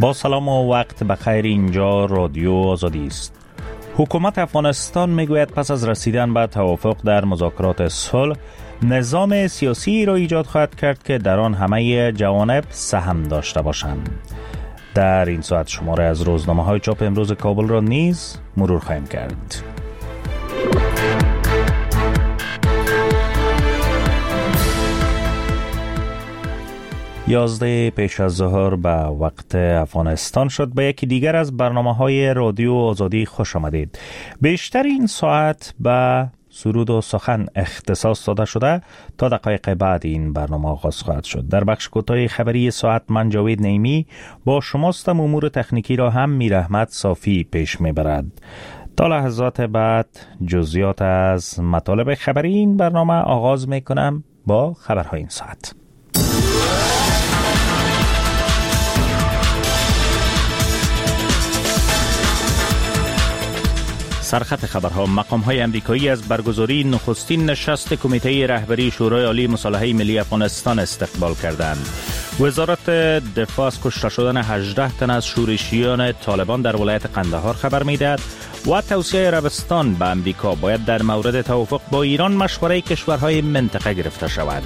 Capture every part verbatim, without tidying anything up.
با سلام و وقت بخیر، اینجا رادیو آزادی است. حکومت افغانستان میگوید پس از رسیدن به توافق در مذاکرات صلح، نظام سیاسی را ایجاد خواهد کرد که در آن همه جوانب سهم داشته باشند. در این ساعت شماره از روزنامه‌های چاپ امروز کابل را نیز مرور خواهیم کرد. یازده پیش از ظهر به وقت افغانستان شد. به یکی دیگر از برنامه‌های رادیو آزادی خوش آمدید. بیشتر این ساعت به سرود و سخن اختصاص داده شده. تا دقایق بعد این برنامه آغاز خواهد شد. در بخش کوتاه خبری ساعت من جاوید نعیمی با شماستم. امور تکنیکی را هم میر احمد صافی پیش میبرد. تا لحظات بعد جزئیات از مطالب خبری این برنامه آغاز میکنم با خبرهای این ساعت. سرخط خبرها: مقام‌های امریکایی از برگزاری نخستین نشست کمیته رهبری شورای عالی مصالحه ملی افغانستان استقبال کردند. وزارت دفاع از کشته شدن هجده تن از شورشیان طالبان در ولایت قندهار خبر می‌دهد و توصیه عربستان به امریکا باید در مورد توافق با ایران مشورت کشورهای منطقه گرفته شود.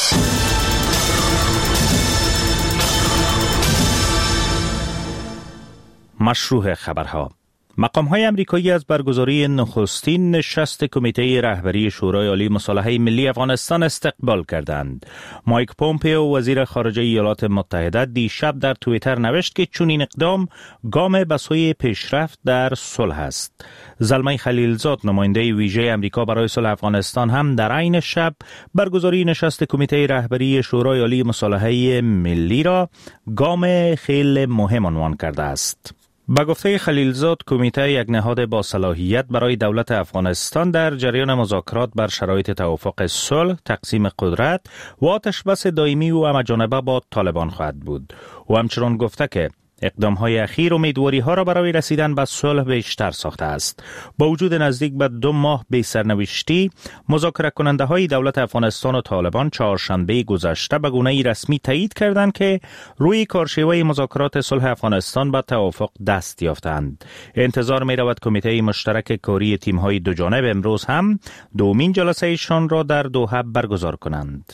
مشروع خبرها: مقام‌های امریکایی از برگزاری نخستین نشست کمیته رهبری شورای عالی مصالحه ملی افغانستان استقبال کردند. مایک پومپئو وزیر خارجه ایالات متحده دیشب در توییتر نوشت که چنین اقدام گام به سوی پیشرفت در صلح است. زلمه خلیلزاد نماینده ویژه امریکا برای صلح افغانستان هم در عین شب برگزاری نشست کمیته رهبری شورای عالی مصالحه ملی را گام خیلی مهم عنوان کرده است. با گفته خلیلزاد، کمیته یک نهاد با صلاحیت برای دولت افغانستان در جریان مذاکرات بر شرایط توافق صلح، تقسیم قدرت و آتشبس دائمی و همه‌جانبه با طالبان خواهد بود. و همچنان گفته که اقدام‌های اخیر امیدواری‌ها را برای رسیدن به صلح بیشتر ساخته است. با وجود نزدیک به دو ماه بی سرنوشتی، مذاکره کننده‌های دولت افغانستان و طالبان چهارشنبه گذشته به گونه‌ای رسمی تایید کردند که روی کارشیوه مذاکرات صلح افغانستان به توافق دست یافتند. انتظار می‌رود کمیته مشترک کاری تیم‌های دو جانب امروز هم دومین جلسه‌شان را در دوحه برگزار کنند.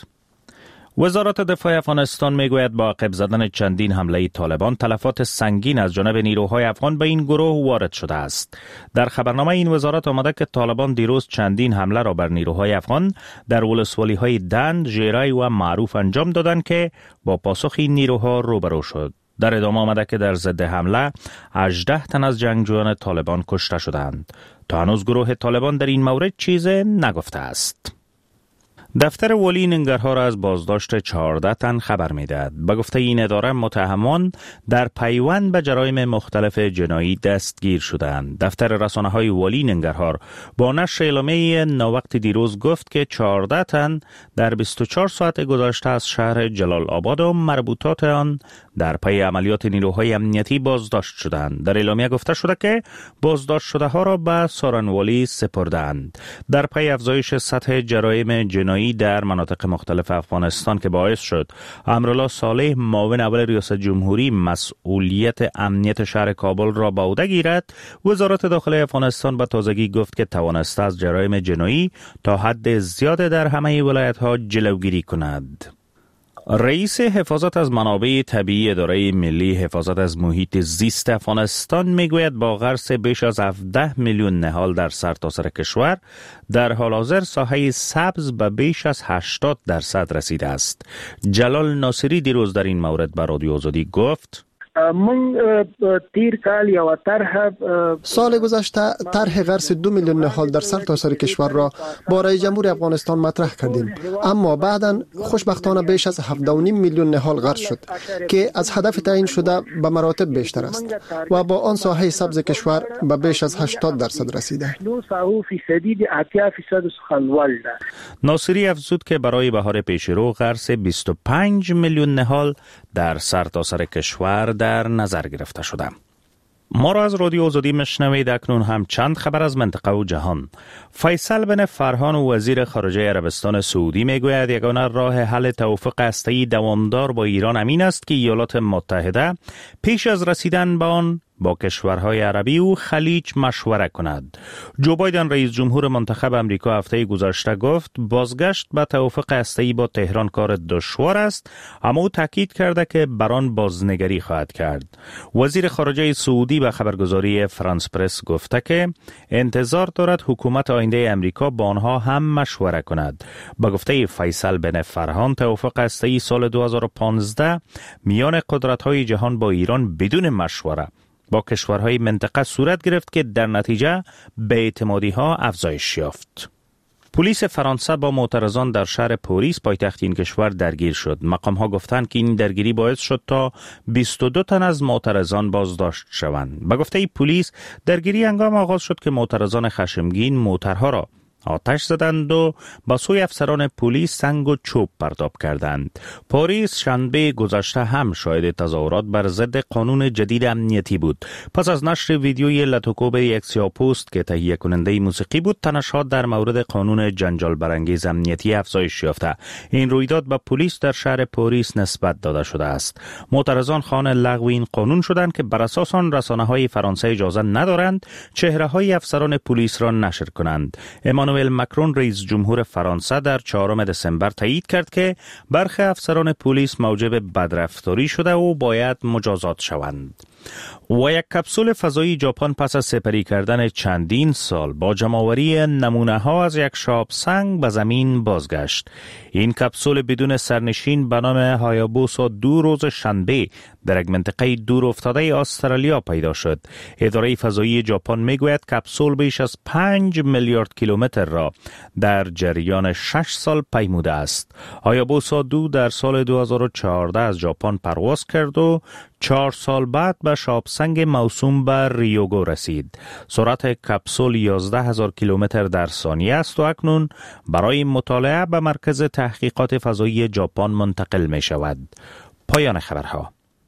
وزارت دفاع افغانستان میگوید با عقب زدن چندین حمله طالبان تلفات سنگین از جانب نیروهای افغان به این گروه وارد شده است. در خبرنامه این وزارت آمده که طالبان دیروز چندین حمله را بر نیروهای افغان در ولسوالی‌های دند، ژیرای و معروف انجام دادند که با پاسخ این نیروها روبرو شد. در ادامه آمده که در ضد حمله هجده تن از جنگجویان طالبان کشته شدند. تا هنوز گروه طالبان در این مورد چیزی نگفته است. دفتر والی ننگرهار از بازداشت چهارده تن خبر می‌دهد. به گفته این اداره متهمان در پیوند به جرایم مختلف جنایی دستگیر شدند. دفتر رسانه‌های والی ننگرهار با نشر اعلامیه ناوقت دیروز گفت که چهارده تن در بیست و چهار ساعت گذشته از شهر جلال آباد و مربوطات آن در پی عملیات نیروهای امنیتی بازداشت شدند. در اعلامیه گفته شده که بازداشت شده ها را به سارنوالی سپردند. در پی افزایش سطح جرایم جنایی در مناطق مختلف افغانستان که باعث شد امرالله صالح معاون اول ریاست جمهوری مسئولیت امنیت شهر کابل را به عهده گیرد، وزارت داخلی افغانستان به تازگی گفت که توانسته از جرایم جنایی تا حد زیاد در همه ولایت‌ها جلوگیری کند. رئیس حفاظت از منابع طبیعی اداره ملی حفاظت از محیط زیست افغانستان میگوید با غرس بیش از هفده میلیون نهال در سرتاسر کشور، در حال حاضر ساحه سبز به بیش از هشتاد درصد رسیده است. جلال ناصری دیروز در این مورد به رادیو آزادی گفت: من تیر کال یا طرح سال گذشته طرح غرس دو میلیون نهال در سرتاسر کشور را با رئیس جمهور افغانستان مطرح کردیم، اما بعداً خوشبختانه بیش از هفده و نیم میلیون نهال غرس شد که از هدف تعیین شده به مراتب بیشتر است و با آن ساحه سبز کشور به بیش از هشتاد درصد رسیده. ناصری افزود که برای بهار پیشرو غرس بیست و پنج میلیون نهال در سرتاسر کشور در نظر گرفته شده. ما را از رادیو آزادی مشنوید. اکنون هم چند خبر از منطقه و جهان. فیصل بن فرهان و وزیر خارجه عربستان سعودی میگوید یگانه راه حل توافق هسته‌ای دوامدار با ایران امین است که ایالات متحده پیش از رسیدن به آن با کشورهای عربی و خلیج مشوره کند. جو بایدن رئیس جمهور منتخب امریکا هفته گذشته گفت بازگشت به توافق هسته‌ای با تهران کار دشوار است، اما او تاکید کرده که بر آن بازنگری خواهد کرد. وزیر خارجه سعودی به خبرگزاری فرانس پرس گفته که انتظار دارد حکومت آینده امریکا با آنها هم مشوره کند. با گفته فیصل بن فرهان توافق هسته‌ای سال دو هزار و پانزده میان قدرت‌های جهان با ایران بدون مشوره با کشورهای منطقه صورت گرفت که در نتیجه بی‌اعتمادی‌ها افزایش یافت. پلیس فرانسه با معترضان در شهر پاریس پایتخت این کشور درگیر شد. مقام‌ها گفتند که این درگیری باعث شد تا بیست و دو تن از معترضان بازداشت شوند. به گفته پلیس درگیری هنگام آغاز شد که معترضان خشمگین موترها را آتش زدند و با سوی افسران پلیس سنگ و چوب پرتاب کردند. پاریس شنبه گذشته هم شاهد تظاهرات بر ضد قانون جدید امنیتی بود. پس از نشر ویدیوی لاتوکوب یک سیاه‌پوست که تهیه کننده موسیقی بود، تنش‌ها در مورد قانون جنجال برانگیز امنیتی افزایش یافته. این رویداد به پلیس در شهر پاریس نسبت داده شده است. معترضان خواهان لغو این قانون شدند که بر اساس آن رسانه‌های فرانسه اجازه ندارند چهره‌های افسران پلیس را نشر کنند. امانوئل مکرون رئیس جمهور فرانسه در چهارم دسامبر تایید کرد که برخی افسران پلیس موجب بدرفتاری شده و باید مجازات شوند. و یک کپسول فضایی ژاپن پس از سپری کردن چندین سال با جمع‌آوری نمونه ها از یک شاب سنگ به زمین بازگشت. این کپسول بدون سرنشین به نام هایابوسا دو روز شنبه در یک منطقه دور افتاده استرالیا پیدا شد. اداره فضایی ژاپن میگوید کپسول بیش از پنج میلیارد کیلومتر را در جریان شش سال پیموده است. هایابوسا دو در سال دو هزار و چهارده از ژاپن پرواز کرد و چهار سال بعد به شابسنگ موسوم به ریوگو رسید. سرعت کپسول یازده هزار کیلومتر در ثانیه است و اکنون برای مطالعه به مرکز تحقیقات فضایی ژاپن منتقل می شود. پایان خبرها.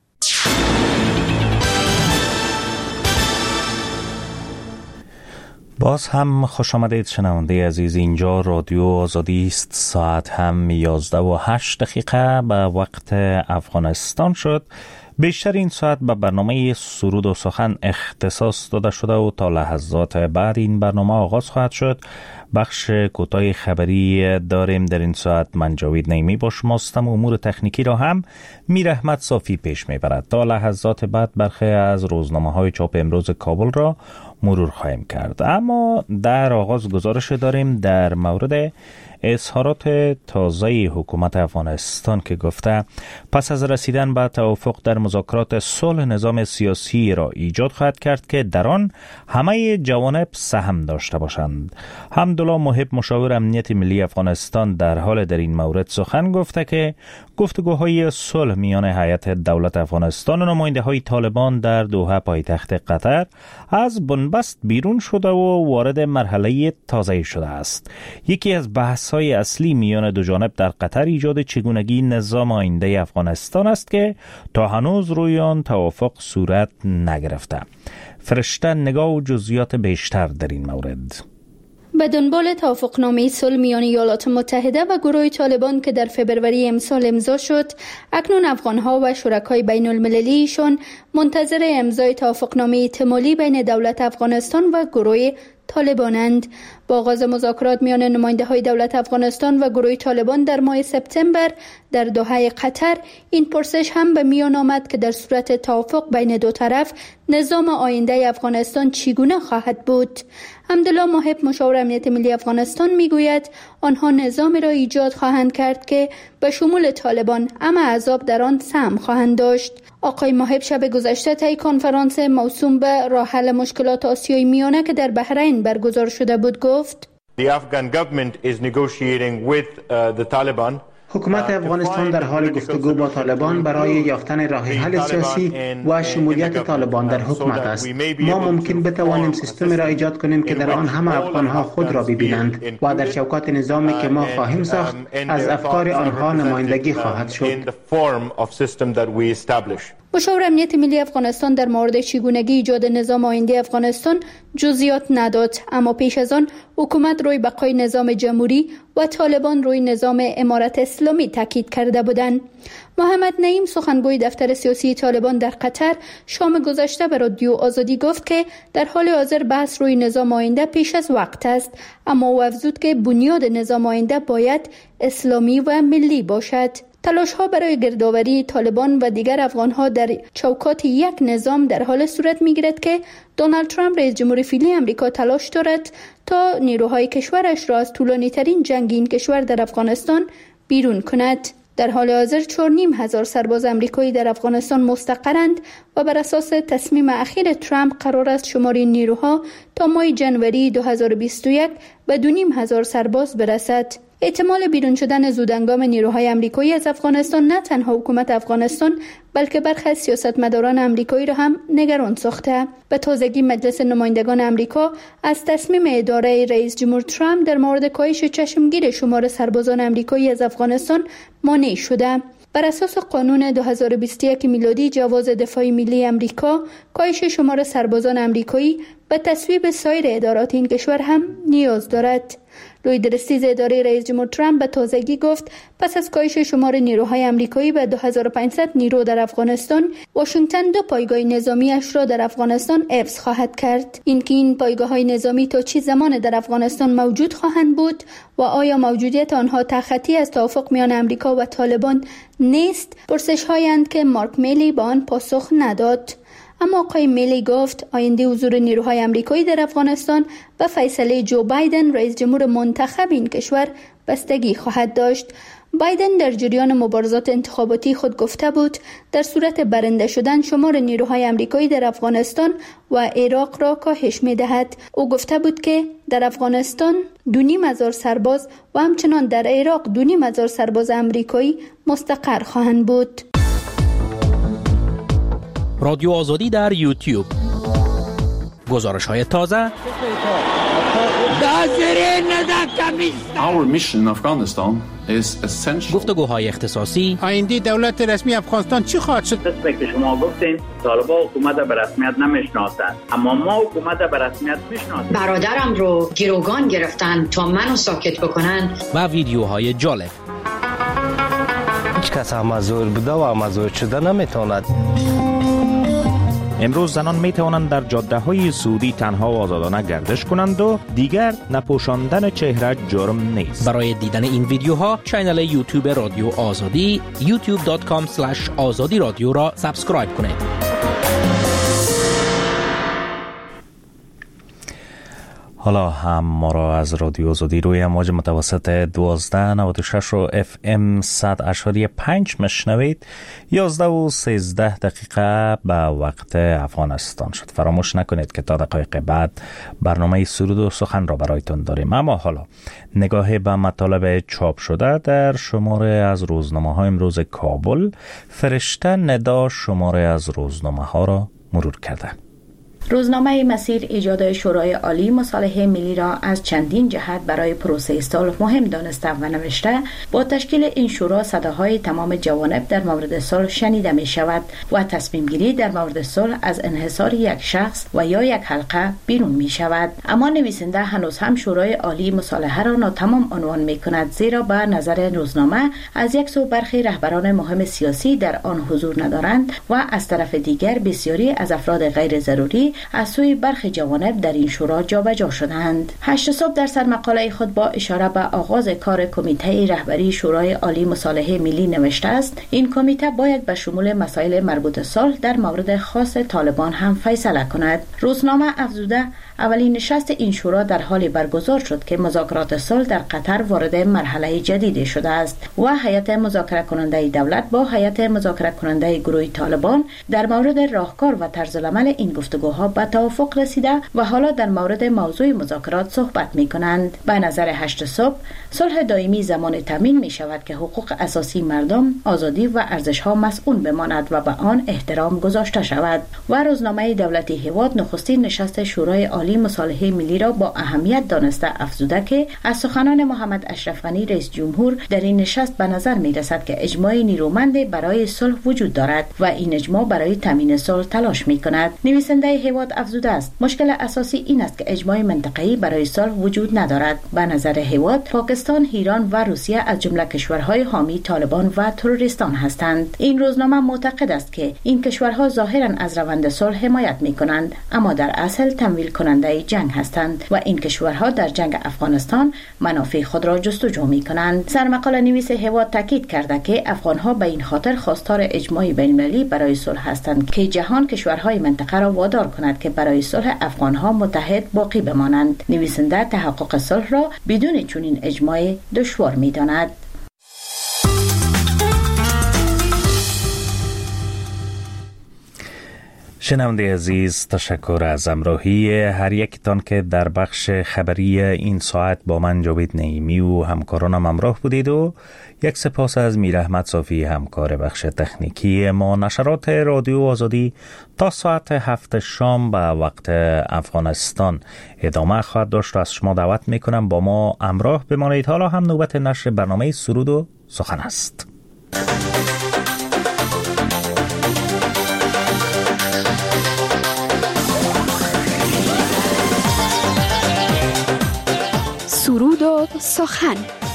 باز هم خوش آمدید شنونده عزیز. اینجا رادیو آزادی است. ساعت هم یازده و هشت دقیقه به وقت افغانستان شد. بیشتر این ساعت به برنامه سرود و سخن اختصاص داده شده و تا لحظات بعد این برنامه آغاز خواهد شد. بخش کوتاه خبری داریم در این ساعت. من جاوید نعیمی با شماستم و امور تکنیکی را هم میر احمد صافی پیش میبرد. تا لحظات بعد برخی از روزنامه های چاپ امروز کابل را مرور خواهیم کرد. اما در آغاز گزارش داریم در مورد اظهارات تازه حکومت افغانستان که گفته پس از رسیدن به توافق در مذاکرات صلح نظام سیاسی را ایجاد خواهد کرد که در آن همه جوانب سهم داشته باشند. حمدالله محب مشاور امنیت ملی افغانستان در حال در این مورد سخن گفته که گفتگوهای صلح میان هیئت دولت افغانستان و نماینده‌های طالبان در دوحه پایتخت قطر از بنبست بیرون شده و وارد مرحله تازه شده است. یکی از بحث‌های اصلی میان دو جانب در قطر ایجاد چگونگی نظام آینده افغانستان است که تا هنوز روی آن توافق صورت نگرفته. فرشته نگاه و جزئیات بیشتر در این مورد. به دنبال توافقنامه صلح میان ایالات متحده و گروه طالبان که در فبروری امسال امضا شد، اکنون افغانها و شرکای بین المللیشون منتظر امضای توافقنامه احتمالی بین دولت افغانستان و گروه طالبانند. با آغاز مذاکرات میان نماینده‌های دولت افغانستان و گروه طالبان در ماه سپتامبر در دوحه قطر، این پرسش هم به میان آمد که در صورت توافق بین دو طرف نظام آینده افغانستان چگونه خواهد بود. حمدالله محب مشاور امنیت ملی افغانستان میگوید آنها نظامی را ایجاد خواهند کرد که به شمول طالبان اما احزاب در آن سهم خواهند داشت. آقای محب شب گذشته طی کنفرانس موسوم به راه حل مشکلات آسیای میانه که در بحرین برگزار شده بود گفت The Afghan government is negotiating with uh, the Taliban. حکومت افغانستان در حال گفتگو با طالبان برای یافتن راه حل سیاسی و شمولیت طالبان در حکومت است. ما ممکن بتوانیم سیستمی را ایجاد کنیم که در آن همه افغانها خود را ببینند و در چوکات نظامی که ما خواهیم ساخت از افکار آنها نمایندگی خواهد شد. مشاور امنیت ملی افغانستان در مورد چگونگی ایجاد نظام آینده افغانستان جزئیات نداد، اما پیش از آن حکومت روی بقای نظام جمهوری و طالبان روی نظام امارت اسلامی تاکید کرده بودند. محمد نعیم سخنگوی دفتر سیاسی طالبان در قطر شام گذشته به رادیو آزادی گفت که در حال حاضر بحث روی نظام آینده پیش از وقت است، اما او افزود که بنیاد نظام آینده باید اسلامی و ملی باشد. تلاش ها برای گردآوری طالبان و دیگر افغان ها در چوکات یک نظام در حال صورت می گیرد که دونالد ترامپ رئیس جمهور فعلی امریکا تلاش دارد تا نیروهای کشورش را از طولانی ترین جنگ این کشور در افغانستان بیرون کند. در حال حاضر چهار و نیم هزار سرباز امریکایی در افغانستان مستقرند و بر اساس تصمیم اخیر ترامپ قرار است شمار این نیروها تا ماه جنوری دو هزار و بیست و یک به دو و نیم هزار سرباز برسد. احتمال بیرون شدن زودهنگام نیروهای امریکایی از افغانستان نه تنها حکومت افغانستان بلکه برخی از سیاستمداران امریکایی را هم نگران ساخته. به تازگی مجلس نمایندگان امریکا از تصمیم اداره رئیس جمهور ترامپ در مورد کاهش چشمگیر شمار سربازان امریکایی از افغانستان مانع شده. بر اساس قانون دو هزار و بیست و یک میلادی جواز دفاع ملی امریکا کاهش شمار سربازان امریکایی به تصویب سایر ادارات این کشور هم نیاز دارد. لوید رستیز اداره رئیس جمهور ترامپ به تازگی گفت پس از کاهش شمار نیروهای امریکایی به دو هزار و پانصد نیرو در افغانستان، واشنگتن دو پایگاه نظامیش را در افغانستان حفظ خواهد کرد. اینکه این پایگاه‌های نظامی تا چه زمان در افغانستان موجود خواهند بود و آیا موجودیت آنها تخطی از توافق میان امریکا و طالبان نیست، پرسش‌هایند که مارک میلی با آن پاسخ نداد. اما آقای میلی گفت آینده حضور نیروهای امریکایی در افغانستان و فیصله جو بایدن رئیس جمهور منتخب این کشور بستگی خواهد داشت. بایدن در جریان مبارزات انتخاباتی خود گفته بود در صورت برنده شدن شمار نیروهای امریکایی در افغانستان و عراق را کاهش می دهد. او گفته بود که در افغانستان دو نیم هزار سرباز و همچنان در عراق دو نیم هزار سرباز امریکایی مستقر خواهند بود. رادیو آزادی در یوتیوب، گزارش های تازه، گفتگوهای اختصاصی. آینده دولت رسمی افغانستان چی خواهد شد؟ قسمی که شما گفتین طالبان حکومت به رسمیت نمیشناسند، اما ما حکومت به رسمیت میشناسیم. برادرم رو گروگان گرفتن تا منو ساکت بکنن. و ویدیوهای جالب. هیچ کس امازور بوده و امازور شده نمیتواند. امروز زنان می توانند در جاده های سعودی تنها و آزادانه گردش کنند و دیگر نپوشاندن چهره جرم نیست. برای دیدن این ویدیوها کانال یوتیوب رادیو آزادی یوتیوب دات کام اسلش آزادی رادیو را سابسکرایب کنید. حالا هم ما را از رادیو آزادی روی امواج متوسط دوازده نود و شش و اف ام صد اشاری پنج مشنوید. یازده و سیزده دقیقه به وقت افغانستان شد. فراموش نکنید که تا دقایق بعد برنامه سرود و سخن را برایتون داریم. اما حالا نگاه به مطالب چاپ شده در شماره از روزنامه های امروز کابل. فرشته ندا شماره از روزنامه ها را مرور کرده. روزنامه مسیر ایجاد شورای عالی مصالحه ملی را از چندین جهت برای پروسه صلح مهم دانسته و نوشته با تشکیل این شورا صداهای تمام جوانب در مورد صلح شنیده می شود و تصمیم گیری در مورد صلح از انحصار یک شخص و یا یک حلقه بیرون می شود. اما نویسنده هنوز هم شورای عالی مصالحه را ناتمام عنوان می کند، زیرا به نظر روزنامه از یک سو برخی رهبران مهم سیاسی در آن حضور ندارند و از طرف دیگر بسیاری از افراد غیر ضروری از سوی برخی جوانب در این شورا جابجا شدند. هشت صبح در سرمقاله خود با اشاره به آغاز کار کمیته رهبری شورای عالی مصالحه ملی نوشته است این کمیته باید به شمول مسائل مربوط صلح در مورد خاص طالبان هم فیصله کند. روزنامه افزوده اولین نشست این شورا در حالی برگزار شد که مذاکرات صلح در قطر وارد مرحله جدیدی شده است و هیئت مذاکره کننده دولت با هیئت مذاکره کننده گروه طالبان در مورد راهکار و طرزالعمل این گفتگوها به توافق رسیده و حالا در مورد موضوع مذاکرات صحبت می کنند. به نظر هشت صبح صلح دائمی زمان تامین می شود که حقوق اساسی مردم، آزادی و ارزش ها مسئول بماند و به آن احترام گذاشته شود. و روزنامه دولتی هیواد نخستین نشست شورای عالی عالی مصالحه ملی را با اهمیت دانسته افزوده که از سخنان محمد اشرف غنی رئیس جمهور در این نشست به نظر می رسد که اجماع نیرومند برای صلح وجود دارد و این اجماع برای تامین صلح تلاش می کند. نویسنده هیواد افزوده است مشکل اساسی این است که اجماع منطقه‌ای برای صلح وجود ندارد. به نظر هیواد پاکستان، ایران و روسیه از جمله کشورهای حامی طالبان و تروریستان هستند. این روزنامه معتقد است که این کشورها ظاهرا از روند صلح حمایت می کنند اما در اصل تمویل کننده جنگ هستند و این کشورها در جنگ افغانستان منافع خود را جستجو می کنند. سرمقاله نویس هیواد تاکید کرده که افغانها به این خاطر خواستار اجماع بین‌المللی برای صلح هستند که جهان کشورهای منطقه را وادار کند که برای صلح افغانها متحد باقی بمانند. نویسنده تحقق صلح را بدون چنین اجماع دشوار می داند. شنونده عزیز، تشکر از همراهی هر یکتان که در بخش خبری این ساعت با من جاوید نعیمی و همکارانم همراه بودید و یک سپاس از میر احمد صافی همکار بخش تکنیکی ما. نشرات رادیو آزادی تا ساعت هفت شام به وقت افغانستان ادامه خواهد داشت و از شما دعوت میکنم با ما همراه بمانید. حالا هم نوبت نشر برنامه سرود و سخن است. سرود و سخن.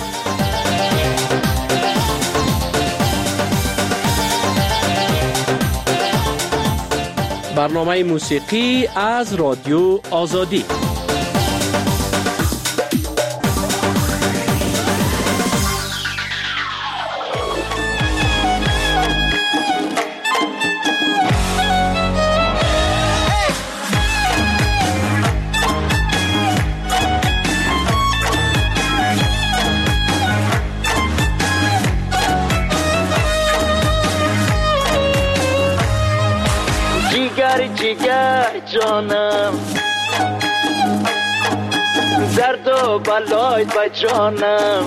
برنامه موسیقی از رادیو آزادی. جیگر جانم درد و بلای با جانم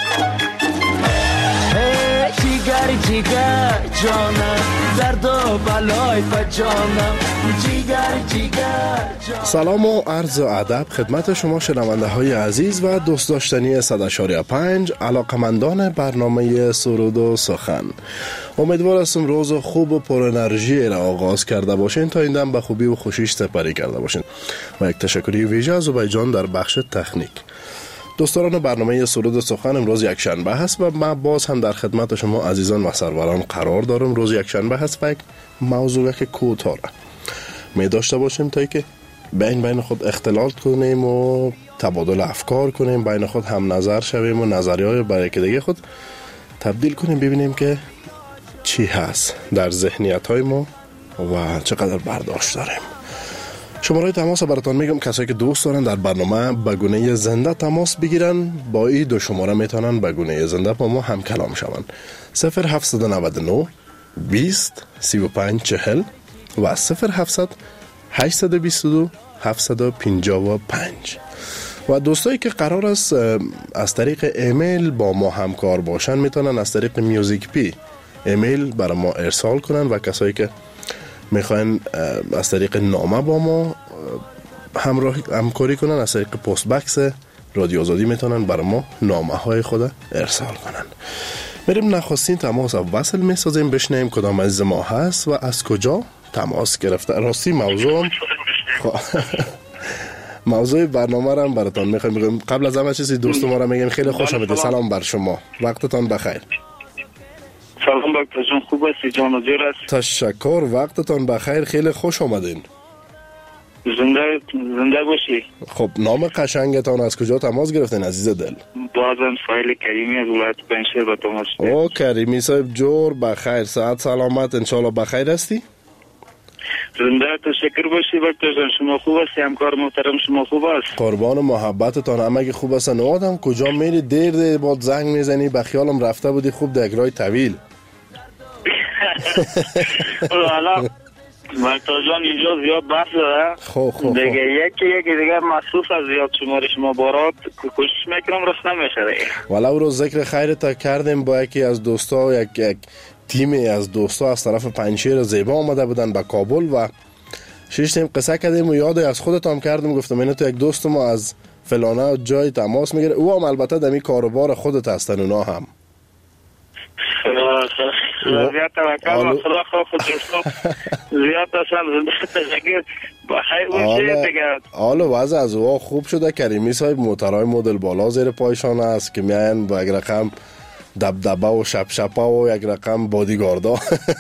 جیگر جیگر جانم درد و بلای با جانم جیگر جیگر جانم. سلام و عرض و ادب خدمت شما شنونده های عزیز و دوست داشتنی صد و چهار پنج علاقمندان برنامه سرود و سخن. امیدوار هستم روز خوب و پر انرژی را آغاز کرده باشین تا این دم به خوبی و خوشیش سپری کرده باشین و یک تشکری ویژه از زبای جان در بخش تکنیک. دوستان برنامه سرود و سخن امروز یک شنبه هست و من باز هم در خدمت شما عزیزان و سروران قرار دارم. روز یک شنبه هست و یک موضوع که کوتاه می داشته باشیم تا که بین بین خود اختلاط کنیم و تبادل افکار کنیم، بین خود هم نظر شویم و نظریه‌های برای که دیگه خود تبدیل کنیم، ببینیم که چی هست در ذهنیت های ما و چقدر برداشت داریم. شماره تماس براتون میگم، کسایی که دوست دارن در برنامه به گونه زنده تماس بگیرن با این دو شماره میتونن به گونه زنده با ما هم کلام شون. صفر هفتصد و نود و نه بیست سی و پنج چهل و صفر هفتصد هشتصد و بیست و دو هفتصد و پنجاه و پنج. و دوستایی که قرار است از طریق ایمیل با ما همکار باشن میتونن از طریق میوزیک پی ایمیل برای ما ارسال کنن و کسایی که میخواین از طریق نامه با ما همراه همکاری کنن از طریق پست بکس رادیو آزادی میتونن برای ما نامه های خود ارسال کنن. میریم نخستین تماس وصل میسازیم، بشنیم کدام عزیز ما هست و از کجا تماس گرفته. راستی موضوع موضوع برنامه را هم براتون میخوایم بگم. قبل از همه چیزی دوست ما را میگیم خیلی خوش آمدید. سلام بر شما، وقتتان بخیر. سلام دکتر جان، خوب هستی؟ جان و جور هستی؟ تشکر، وقتتان بخیر، خیلی خوش آمدین. زنده زنده باشی. خب نام قشنگتان از کجا تماس گرفتین عزیز دل؟ بازم سایل کریمی از ولایت پنجشیر با تماس. او کریمی صاحب جور بخیر، صحت سلامت انشالله بخیر هستی؟ زنده تشکر باشی دکتر جان، شما خوب هستی؟ همکار محترم شما خوب است؟ قربان محبتتان، همه خوب هستن. آدم کجا میری دیر دیر بعد زنگ میزنی، به خیالم رفته بودی خوب در راه طویل. حالا دکتر جان اینجا زیاد بحث داره. خب خب دیگه یکی یکی دیگه مصروف از زیاد شمارش مبارات کوشش میکنم رس نمیشه. ولو رو ذکر خیرت کردیم با یکی از دوستا، یک یک تیمی از دوستا از طرف پنجشیر زیبا آمده بودن به کابل و شیشتیم قصه کردیم و یاد از خودتام کردم، گفتم اینو تو یک دوست ما از فلانه جای تماس میگیره، او هم البته دمی کاروبار خودت هستن اونا هم. زیاد توکل خدا خواه خود دوستا زیاد اصلا زندگی بخیر باشه دیگه. حالا وضع از او خوب شده. کریمی صاحب موترهای مدل بالا زیر پایشان است که میاین با یک رقم دبدبه و شپ شپا و یک رقم بادیگاردا.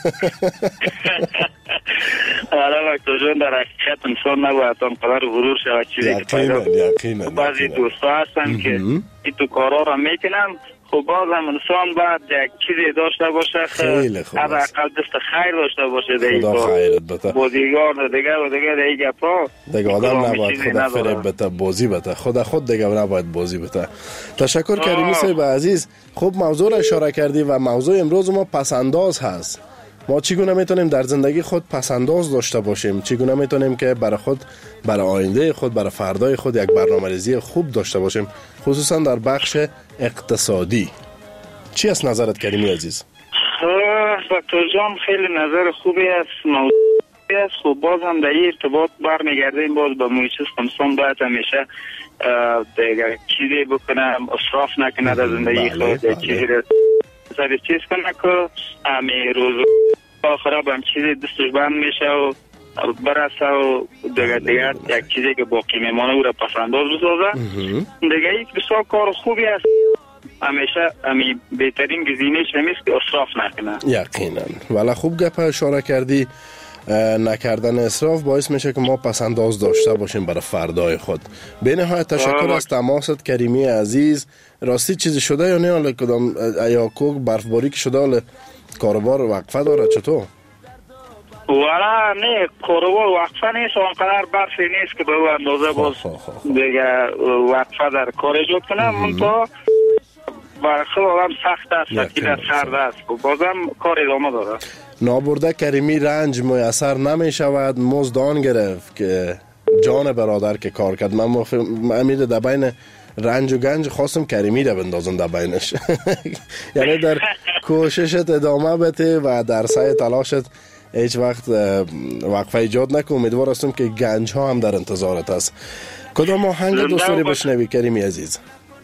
حالا وقت جون در حقیقت انسان نباید آنقدر غرور شود چیزی که پیدا. یقینا بعضی دوستا هستن که این تو کارا را میکنن، خب بازم انسان باید یک چیزی داشته باشه، خیلی خوب حداقل دست خیر داشته باشه دیگه. خدا خیرت بده. بادیگارد و دیگه و دیگه دیگه گپا دیگه آدم نباید خدا فریب بده، بازی بده، خدا خود دیگه نباید بازی بده. تشکر کریمی صاحب عزیز. خوب موضوع را اشاره کردی و موضوع امروز ما پسنداز هست. ما چگونه میتونیم در زندگی خود پسنداز داشته باشیم؟ چگونه میتونیم که برای خود، برای آینده خود، برای فردای خود یک برنامه‌ریزی خوب داشته باشیم، خصوصا در بخش اقتصادی؟ چی است نظرت کریمی عزیز؟ دکتر جان خیلی نظر خوبی است، موضوعی است. خب باز هم در این ارتباط برمیگردیم باز به محیط زیست. انسان باید همیشه دیگه چیزی بکنه، اسراف نکنه در زندگی خود، چیزی سر چیز کنه که همی روز آخرا به هم چیزی دستش بند میشه و برسه و دیگه دیگه یک چیزی که باقی میمانه او را پسنداز بسازه. دیگه یک بسیار کار خوبی است. همیشه همی بهترین گزینش همیست که اسراف نکنه. یقینا. ولی خوب گپ اشاره کردی، نکردن اسراف باعث میشه که ما پسنداز داشته باشیم برای فردای خود. به نهایت تشکر از تماست کریمی عزیز. راستی چیزی شده یا نه؟ حالا کدام یا کوک برفباری که شده حالا کاروبار وقفه داره چطور؟ والا نه کاروبار وقفه نیست، اونقدر برفی نیست که به او اندازه باز دیگه وقفه در کار ایجاد کنم. منطقه برای خود آدم سخت است، سکیل سرد است، بازم کار ادامه داره. نابرده کریمی رنج میسر نمی شود، مزد آن گرفت که جان برادر که کار کرد. من امید در بین رنج و گنج خواستم کریمی را بندازم در بینش. یعنی در کوششت ادامه بده و در سعی تلاشت هیچ وقت وقفه ایجاد نکن. امیدوار هستم که گنج ها هم در انتظارت است. کدام آهنگ دوست داری بشنوی کریمی عزیز؟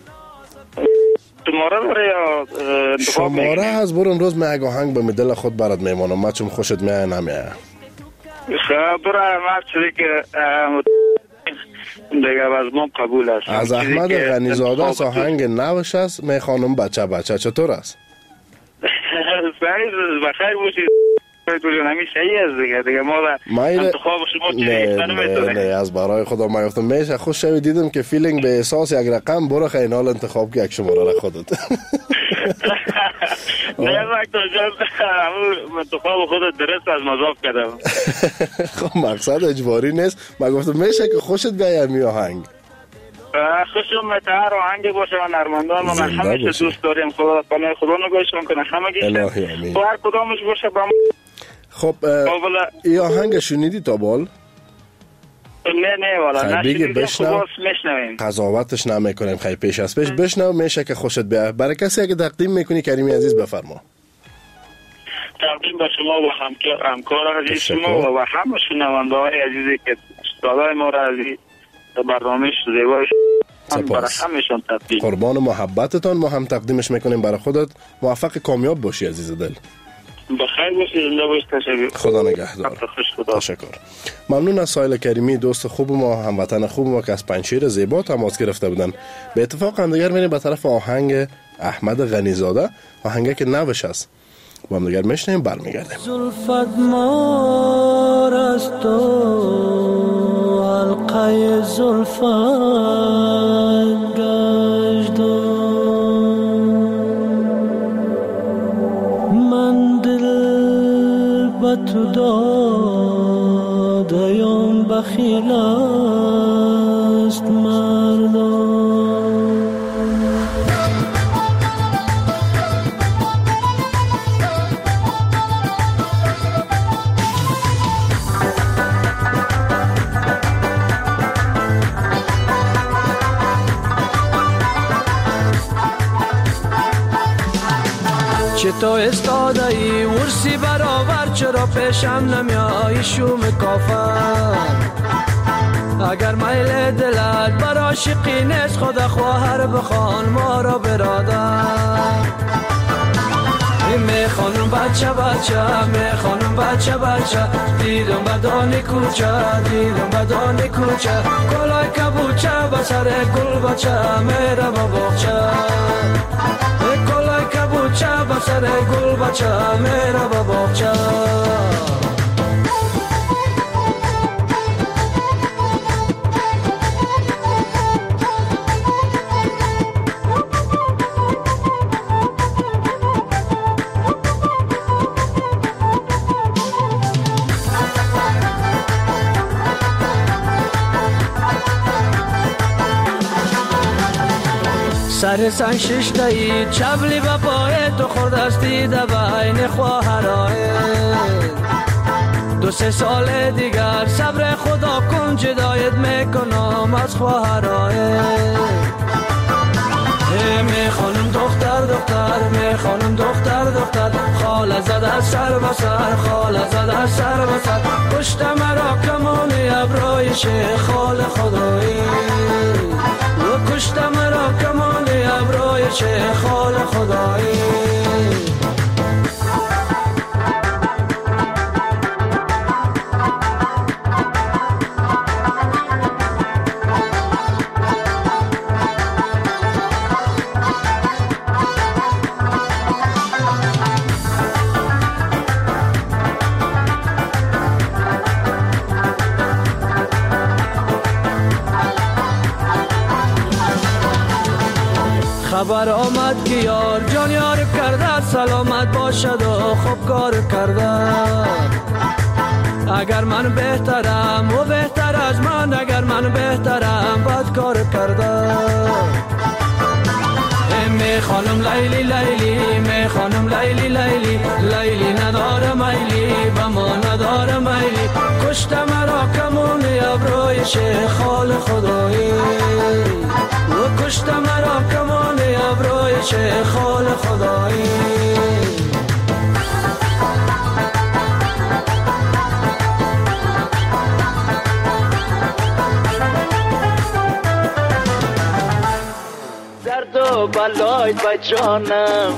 شماره داره یا شماره از برو امروز من یک آهنگ به دل خود برات میمانم، من چون خوشت میایه نمیایه. برای من چیزی که دیگه از ما قبول است. از احمد غنیزاده است، آهنگ نوش است، میخوانم بچه بچه. چطور است؟ بخیر باشید. تو جنمی صحیح است دیگه. دیگه ما در انتخاب شما چیزی نه نه از برای خدا ما گفتم میشه خوش شوی دیدم که فیلینگ به احساس یک رقم برو خینال انتخاب که یک شماره را خودت. نه وقت جان انتخاب خودت درست از مذاق کردم. خب مقصد اجباری نیست، من گفتم میشه که خوشت بیاید می آهنگ. خوشم متعر آهنگ باشه و نرمندان ما همیشه دوست داریم. خدا کنه خدا نگاهشون کنه همه گیشن تو هر کدامش باشه با خب ای آهنگ شنیدی تا بال؟ نه نه والا نشنیدیم، خوب میشنویم، قضاوتش نمیکنیم. خیلی پیش از پیش بشنو، میشه که خوشت بیاد. برای کسی اگه تقدیم میکنی کریمی عزیز بفرما. تقدیم به شما و همکار عزیز شما و همه شنونده های عزیزی که صدای ما را عزیز برنامه زیبایش برای همشون تقدیم. قربان محبتتان ما هم تقدیمش میکنیم برای خودت. موفق کامیاب باشی عزیز دل. بخیر باشی، زنده باشی. تشکر. خدا نگهدار. تشکر. ممنون از سایل کریمی دوست خوب ما، هموطن خوب ما که از پنجشیر زیبا تماس گرفته بودن. به اتفاق هم دیگر میریم به طرف آهنگ احمد غنیزاده، آهنگی که نوش است. با هم دیگر میشنیم برمیگردیم. زلفت مار است و حلقه زلفت گشت، من دل به تو دادیم بخیل است مردم. تو استاده ای ورسی برابر چرا پیشم نمیایی شوم کافر اگر میل دلت بر عاشقی نیست خدا خواهر بخوان ما را برادر میخوانم بچه بچه میخوانم بچه بچه دیدم بدان کوچه دیدم بدان کوچه گلای کبوچه بسر گل بچه میره با باغچه گلای کبوچه بسر گل بچه میره با باغچه سر سن ششتایی چبلی با پای تو خوردستی در بین خواهرای دو سه سال دیگر صبر خدا کن جدایت میکنم از خواهرای میخوانم دختر دختر میخوانم دختر دختر خاله زده سر به سر خاله زده سر به سر پشت مرا کمانی ابروی شیخ خال خدایی و کشت مرا کمانی ابروی شیخ خال خدایی خبر آمد که یار جان یار کرده سلامت باشد و خوب کار کرده اگر من بهترم و بهتر از من اگر من بهترم بد کار کرده میخوانم لیلی لیلی میخوانم لیلی لیلی لیلی نداره میلی به ما نداره میلی کشت مرا کمونی ابروی شیخ خال خدایی و کشت مرا کمونی ابروی شیخ خال خدایی درد و بلای به جانم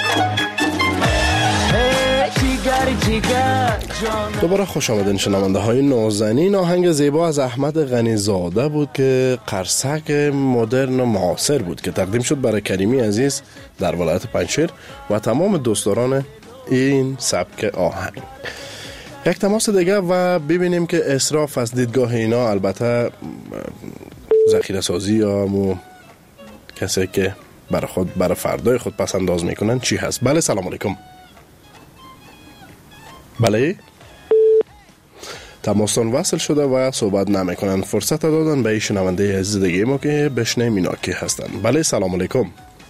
دوباره خوش آمدین شنونده های نازنین. آهنگ زیبا از احمد غنیزاده بود که قرصک مدرن و معاصر بود که تقدیم شد برای کریمی عزیز در ولایت پنجشیر و تمام دوستداران این سبک آهنگ. یک تماس دیگه و ببینیم که اسراف از دیدگاه اینا، البته ذخیره سازی یا مو کسی که برای خود برای فردای خود پس انداز میکنن چی هست. بله سلام علیکم. بله تماسون وصل شده و صحبت نمیکنن. فرصت دادن به شنونده عزیز دیگه ما که بشنیم اینا کی هستن. بله سلام علیکم.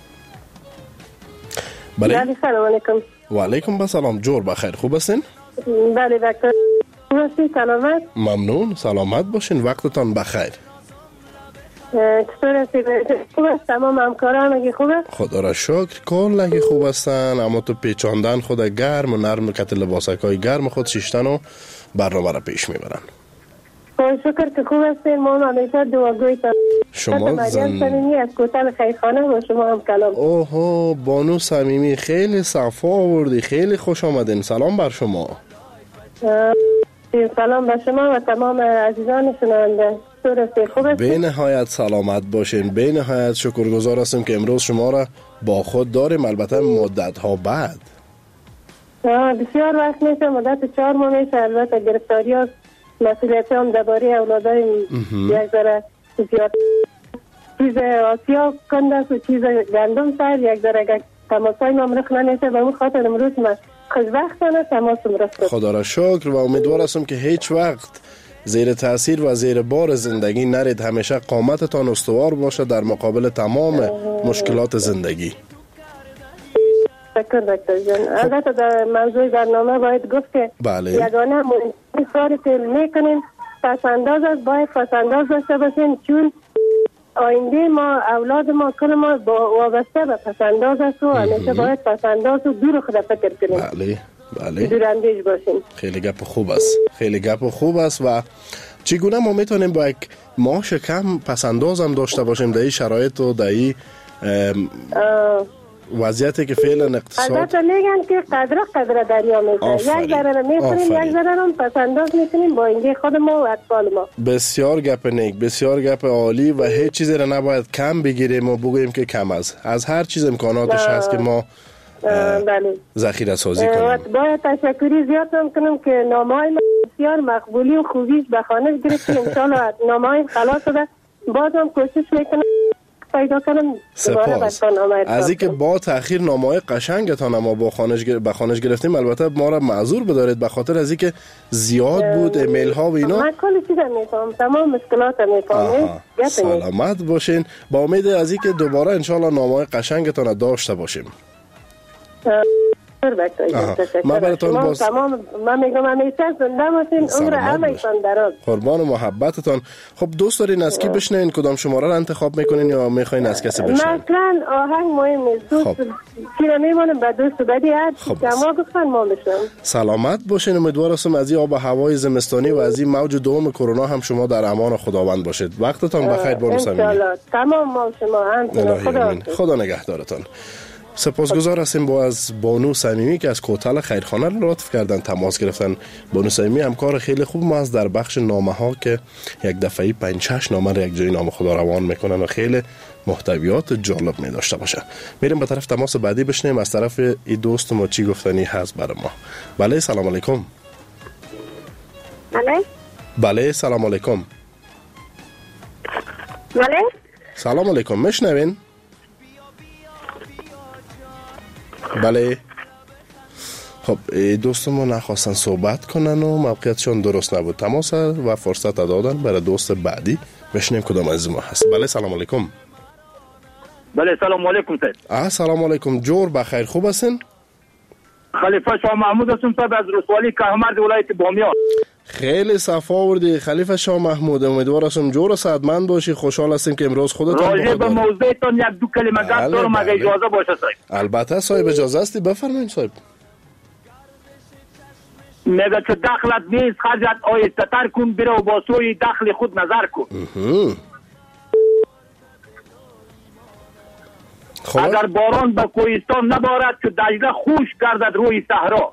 بله بله سلام علیکم. و علیکم السلام. جور بخیر، خوب هستین؟ بله دکتر خوب هستین؟ سلامت؟ ممنون، سلامت باشین، وقتتان بخیر. چطور هستید؟ خوب است؟ تمام همکاران اگه خوب است؟ خدا را شکر کل اگه خوب هستن، اما تو پیچاندن خود گرم و نرم کت لباسکای گرم خود شیشتن و برنامه را پیش میبرن. خدا شکر که خوب هستین. ما همیشه دعاگوی تا شما زن صمیمی از کوتل خیرخانه و شما هم کلام. اوه بانو صمیمی خیلی صفا آوردی، خیلی خوش آمدین. سلام بر شما. سلام بر شما و تمام عزیزان شنونده. به نهایت سلامت باشین. به نهایت شکرگزار هستم که امروز شما را با خود داریم، البته مدت ها بعد. بسیار وقت میشه، مدت چهار ماه میشه. البته گرفتاری ها مسئولیت هم درباره اولادای یک ذره زیاد چیز آسیا کنده و چیز گندم سر یک ذره اگر تماسای ما مرخ نمیشه. به اون خاطر امروز من خوشبختانه تماس مرخ. خدا را شکر و امیدوار هستم که هیچ وقت زیر تاثیر و زیر بار زندگی نرید. همیشه قامتتان استوار باشه در مقابل تمام مشکلات زندگی. شکر دکتر جان. البته در موضوع برنامه باید گفت که بله. یگانه کاری که میکنین پس انداز است، باید پس انداز داشته باشین، چون آینده ما، اولاد ما، کل ما با وابسته به پسنداز است و همیشه باید پسنداز و دور خود فکر کنیم. بله بله. دوراندیش باشیم. خیلی گپ خوب است. خیلی گپ خوب است. و چگونه ما میتونیم با یک معاش کم پسنداز هم داشته باشیم در این شرایط و در این وضعیتی که فعلا اقتصاد؟ البته میگن که قدر قدر دریا میشه. یک ذره میکنیم، یک ذره هم پسنداز میکنیم با اینجا خود ما و اطفال ما. بسیار گپ نیک، بسیار گپ عالی و هیچ چیزی را نباید کم بگیریم و بگوییم که کم است. از هر چیز امکاناتش هست که ما بله ذخیره سازی کنیم. باید تشکری زیاد هم کنم که نامه‌های بسیار مقبولی و خوبیش به خانه گرفتیم. ان شاء الله نامه‌های خلاص شده. باز هم کوشش میکنم پیدا کنم. سپاس از اینکه با تأخیر نامه‌های قشنگتان ما با خانش به خانش گرفتیم. البته ما را معذور بدارید به خاطر از اینکه زیاد بود ایمیل ها و اینا. من کلی چیزا میفهمم، تمام مشکلات میفهمم. سلامت باشین. با امید از اینکه دوباره ان شاء الله نامه‌های قشنگتان داشته باشیم. ما براتون باز تمام من میگم همیشه زنده باشین، عمر همه‌تان دراز. قربان محبتتان. خب دوست دارین از کی بشنوین؟ کدام شماره رو انتخاب میکنین یا میخواین از کسی بشنوین؟ مثلا آهنگ مهم نیست. دوست چیزا میمونم به دوست بعدی هر شما گفتن ما بشم. سلامت باشین. امیدوار هستم از این آب و هوای زمستانی و از این موج دوم کرونا هم شما در امان خداوند باشید. وقتتان بخیر بانو صمیمی. ان شاء الله تمام ما شما هم خدا خدا نگهدارتان. سپاسگزار هستیم با از بانو صمیمی که از کوتل خیرخانه لطف کردن تماس گرفتن. بانو صمیمی همکار خیلی خوب ما از در بخش نامه ها که یک دفعه پنج شش نامه را یک جای نام خدا روان میکنن و خیلی محتویات جالب می داشته باشه. میریم به طرف تماس بعدی بشنیم از طرف این دوست ما چی گفتنی هست برای ما. بله سلام علیکم. بله بله سلام علیکم. بله سلام علیکم. میشنوین؟ بله. خب دوست ما نخواستن صحبت کنن و موقعیتشون درست نبود. تماس و فرصت دادن برای دوست بعدی. بشنیم کدام از ما هست. بله سلام علیکم. بله سلام علیکم سید. آه سلام علیکم. جور بخیر خوب هستین؟ خلیفه شاه محمود هستم صاحب از رسوالی کهمرد ولایت بامیان. خیلی صفا آوردی خلیفه شاه محمود. امیدوار هستم جور و صحتمند باشی. خوشحال هستیم که امروز خودتون راجع به موضوعتون یک دو کلمه گفت دارم اگه اجازه باشه صاحب. البته صاحب اجازه است بفرمایید صاحب. میگه که دخلت نیست خرجت آیسته تر کن بره و با سوی دخل خود نظر کن. اگر باران به کوهستان نبارد که دجله خوش گردد روی صحرا.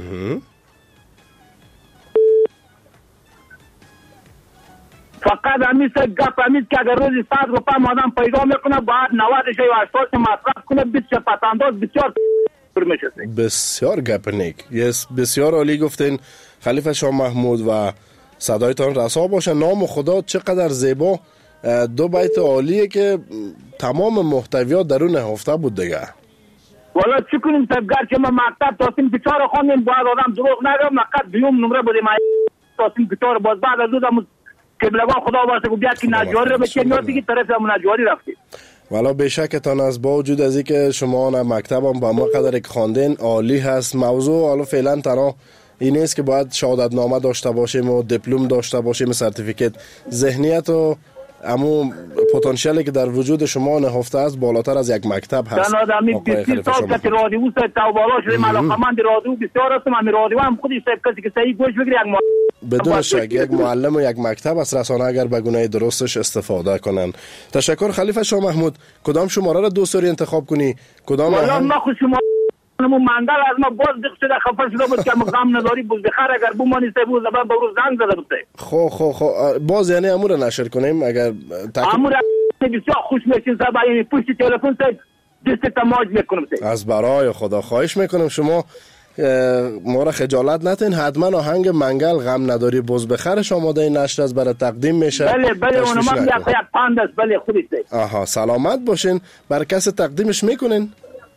فقط همیست گپ همیست که اگر روزی صد روپه آدم پیدا میکنه باید نود شای و هشتاد مصرف کنه بیست پسنداز بسیار میشه. بسیار گپ نیک. یس بسیار عالی گفتین خلیفه شاه محمود و صدایتان رسا باشه. نام خدا چقدر زیبا. دو بیت عالیه که تمام محتویات درون هفته بود دیگه. والا چی کنیم تبگر که ما مکتب تاسیم کتار خوندیم باید آدم دروغ نگم مکتب دیوم نمره بودیم تاسیم کتار باز بعد از دودم قبلوان خدا واسه کو بیا که نجاری رو بچه میاد دیگه طرف هم نجاری رفتیم. والا بشکتان از با وجود از اینکه شما نه مکتب هم با ما قدر یک خواندین عالی هست. موضوع حالا فعلا تنها این نیست که باید شهادت نامه داشته باشیم و دیپلم داشته باشیم سرتیفیکت. ذهنیت و امو پتانسیلی که در وجود شما نهفته است بالاتر از یک مکتب هست. من آدمی بیست سال که رادیو است تو بالا شده علاقمند رادیو بسیار هستم. من رادیو هم خودی کسی که صحیح گوش بگیره یک بدون شک یک معلم و یک مکتب از رسانه اگر به گونه درستش استفاده کنن. تشکر خلیفه شاه محمود. کدام شماره را دوست داری انتخاب کنی؟ کدام والا ما خود شما مو مندل از ما باز دق شده خفه شده بود که غم نداری بود بخیر اگر بمانی سه بود زبان به روز زنگ زده بود. خو خو خو باز یعنی امور نشر کنیم اگر امور بسیار خوش میشین صاحب این پشت تلفن سه دست تماج میکنم سه. از برای خدا خواهش میکنم شما ما را خجالت نتین. حتما آهنگ منگل غم نداری بز بخرش آماده نشر از برای تقدیم میشه. بله بله اونم یک یک پاند است. بله خودی سه. آها سلامت باشین. برای کسی تقدیمش میکنین؟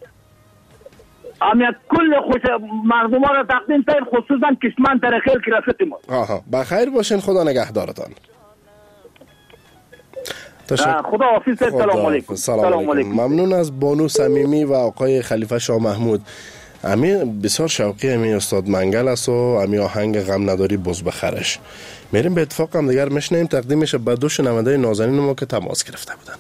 امیت کل خوش مردم را تقدیم تایر خصوصا کشمن ترخیل که رفت ما. آها بخیر باشین. خدا نگهدارتان. خدا حافظ. سلام علیکم. سلام علیکم. ممنون از بانو صمیمی و آقای خلیفه شاه محمود. امی بسیار شوقی امی استاد منگل است و امی آهنگ غم نداری بز بخرش. میریم به اتفاق هم دیگر میشنیم تقدیمش به دو شنونده نازنین ما که تماس گرفته بودن.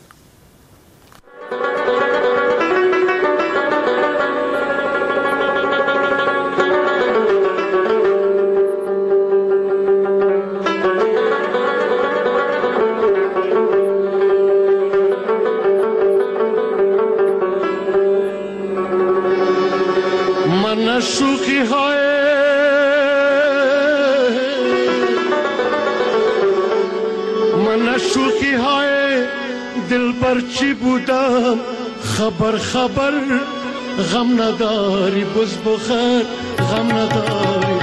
من شوخی های من شوخی های دل بر چی بودم خبر خبر غم نداری بز بخیر غم نداری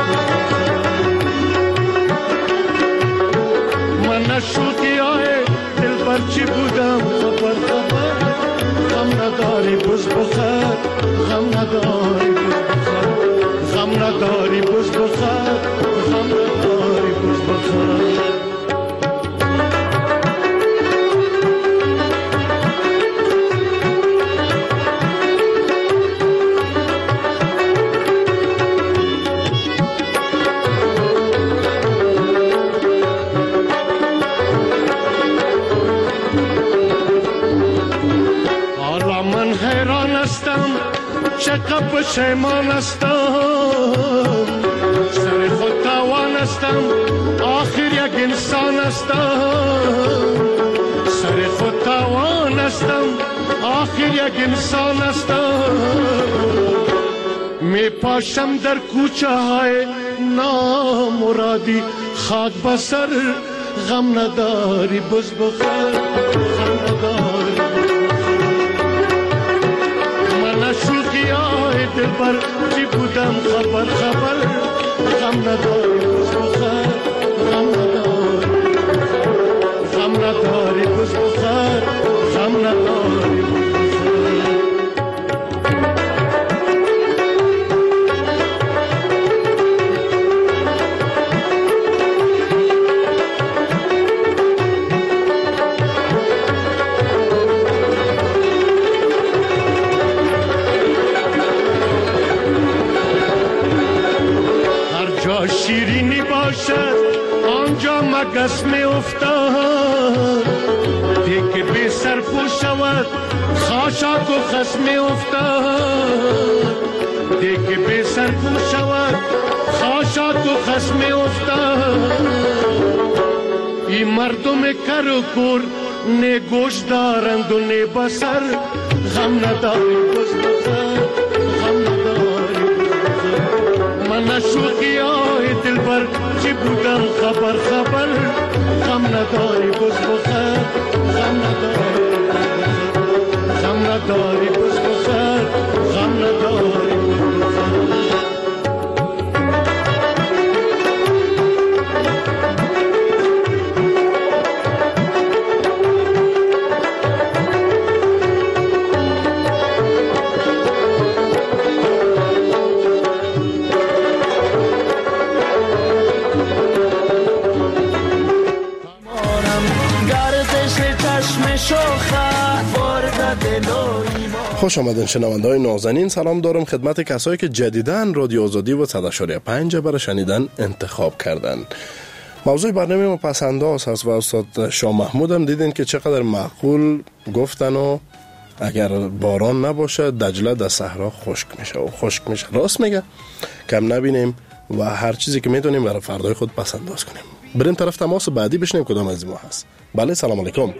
من شوخی های دل بر چی بودم خبر خبر غم نداری بز بخیر غم نداری غم نداری بز بخیر غم نداری بز بخیر چقدر پشیمان هستم سر خود توان هستم آخر یک انسان هستم سر خود توان هستم آخر یک انسان هستم می پاشم در کوچه های نامرادی خاک بسر غم نداری بز بخیر غم نداری دل بر چی بودم خبر خبر غم نداری بز بخیر غم نداری غم نداری بز بخیر غم نداری شیرینی باشد آنجا مگس می افتاد دیگه بی سر پو شود خاشاک و خس می افتاد دیگه بی سر پو شود خاشاک و خس می افتاد این مردم کر و کور نه گوش دارند و نه بسر غم نداری بز بخیر غم نداری من شوخی های دل بر چی بودم خبر خبر غم نداری بز بخیر غم نداری غم نداری بز بخیر غم نداری خوش آمدین شنونده های نازنین. سلام دارم خدمت کسایی که جدیداً رادیو آزادی و صد و شش و پنج برای شنیدن انتخاب کردن. موضوع برنامه ما پسنداز هست و استاد شاه محمود هم دیدین که چقدر معقول گفتن و اگر باران نباشه دجله در صحرا خشک میشه و خشک میشه. راست میگه. کم نبینیم و هر چیزی که میتونیم برای فردای خود پسنداز کنیم. بریم طرف تماس بعدی بشنیم کدام از ما هست. بله سلام علیکم.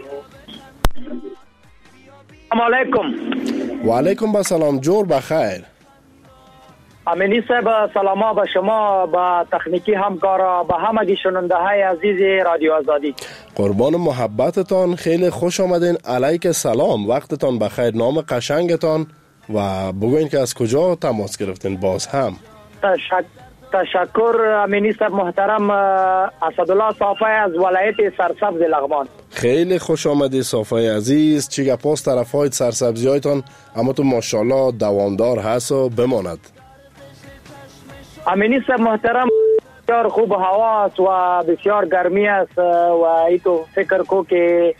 سلام علیکم. و علیکم با سلام. جور بخیر. امینی صاحب سلام به شما، با تکنیکی همکارا، به همگی شنونده های عزیز رادیو آزادی. قربان محبتتان، خیلی خوش آمدین. علیک سلام، وقتتان بخیر. نام قشنگتان و بگوین که از کجا تماس گرفتین باز هم. تشکر تشکر امینی صاحب محترم. اسدالله صافی از ولایت سرسبز لغمان. خیلی خوش آمدی صافی عزیز. چی گپاس طرف های سرسبزی هایتان اما تو ماشاءالله دوامدار هست و بماند. امینی صاحب محترم بسیار خوب هوا است و بسیار گرمی است و ایتو فکر کو که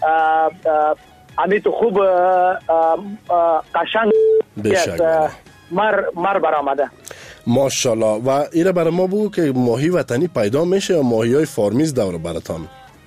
امیتو خوب قشنگ است. مر مر برآمده. ماشاءالله. و ایره برای ما بگو که ماهی وطنی پیدا میشه یا ماهی های فارمیز دور براتان؟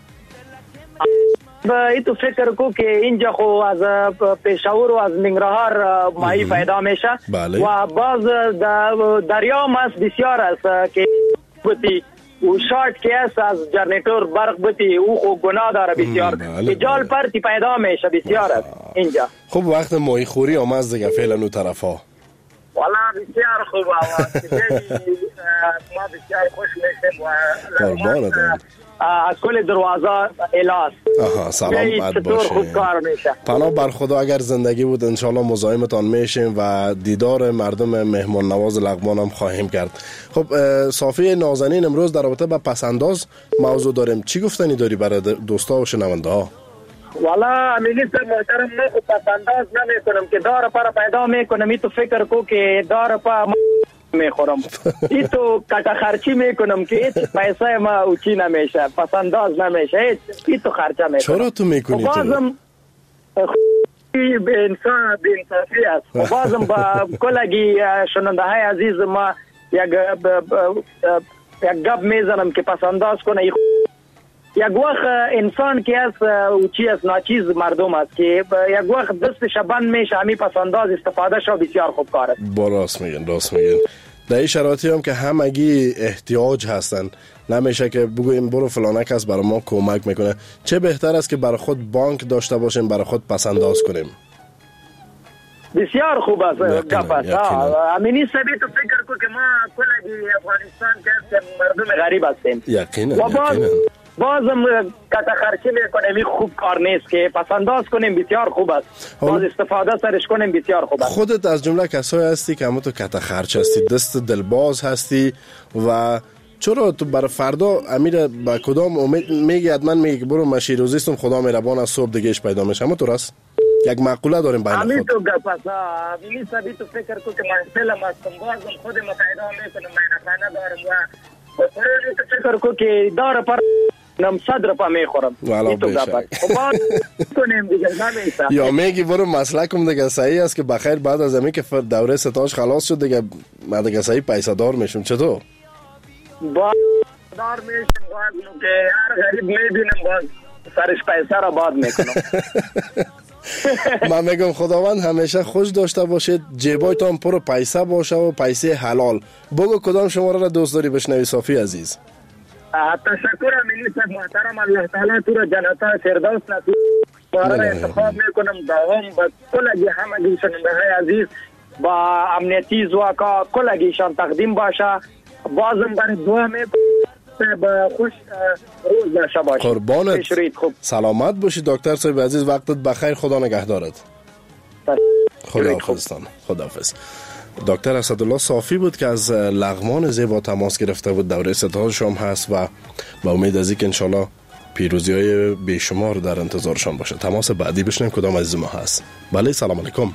ای تو فکر کو که اینجا خو از پشاور و از ننگرهار ماهی پیدا میشه. بله. و باز دریا هم هست بسیار است که بودی و شارت که است از جنریتور برق بودی او خو گناه داره بسیار. بله. جال پرتی پیدا میشه بسیار است اینجا. خب وقت ماهی خوری آمد دیگه فعلا اون طرف ها. والا بسیار خوب آواز ما بسیار خوش میشیم و قربانت از کل دروازه الاس. آها سلامت باشه. خوب کار میشه. پناه بر خدا اگر زندگی بود انشالله مزاحمتان میشیم و دیدار مردم مهمان نواز لغمان هم خواهیم کرد. خب صافی نازنین امروز در رابطه با پسنداز موضوع داریم. چی گفتنی داری برای دوستا و شنونده ها؟ والا امیلی صاحب محترم من خود پسنداز نمی کنم که دار پا پیدا میکنم. ای تو فکر کو که دار پا میخورم. ای تو کتا خرچی میکنم که ایت پیسه ما اوچی نمیشه، پسنداز نمیشه، ای تو خرچه میکنم. چرا تو میکنی تو؟ بازم به انسان به انصافی است. بازم با کلگی شنونده های عزیز ما یک یک گپ میزنم که پسنداز کنه. یک وقت انسان که است اوچی است ناچیز مردم است که یک وقت دستش بند میشه، همی پسنداز استفاده شو بسیار خوب کاره. راست میگن راست میگن. در این شرایطی هم که همگی احتیاج هستن نمیشه که بگویم برو فلانه کس برای ما کمک میکنه. چه بهتر است که برای خود بانک داشته باشیم، برای خود پسنداز کنیم. بسیار خوب است گپ است. امینی سبی تو فکر کو که ما کل افغانستان که مردم غریب هستیم. یقینا و باز بازم کتا خرچی میکنیم خوب کار نیست که پسنداز کنیم بسیار خوب است. باز استفاده سرش کنیم بسیار خوب است. خودت از جمله کسایی هستی که همون تو کتا خرچ هستی، دست دلباز هستی و چرا تو برای فردا امیر با کدام امید میگی حتما میگی برو مشیروزیستم خدا مهربان از صبح دیگهش پیدا میشه؟ همون تو راست یک معقوله داریم بین خود. همین تو گپ است. همین سبی تو فکر کو که من فعلا هستم بازم خود ما پیدا میکنم. من خانه دارم و تو فکر کو که دار پر نم صدر پا میخورم. این تو گپ است. کنیم دیگه نمیشه. یا میگی برو مسلکم دیگه صحیح است که بخیر بعد از همین که دوره ستاج خلاص شد دیگه من دیگه صحیح پیسه دار میشم. چطور؟ با دار میشم باز که هر غریب میبینم باز سرش پیسه را باد میکنم. من میگم خداوند همیشه خوش داشته باشه، جیبایتان پر پیسه باشه و پیسه حلال. بگو کدام شماره را دوست داری بشنوی صافی عزیز؟ تشکر امینی صاحب محترم. الله تعالی تو را جنت فردوس نصیب را انتخاب میکنم. داوام با کلگی همگی شنونده های عزیز با امنیتی زواکا کلگیشان تقدیم باشه. بازم برای دعا میکنم با خوش روز داشته باشه. قربانت سلامت باشی دکتر صاحب عزیز. وقتت بخیر. خدا نگهدارت. خداحافظ. خداحافظ. دکتر اسدالله صافی بود که از لغمان زیبا تماس گرفته بود. دوره ستاژش هم هست و با امید از اینکه انشالله پیروزی های بیشمار در انتظارشان باشه. تماس بعدی بشنیم کدام عزیز ما هست. بله سلام علیکم.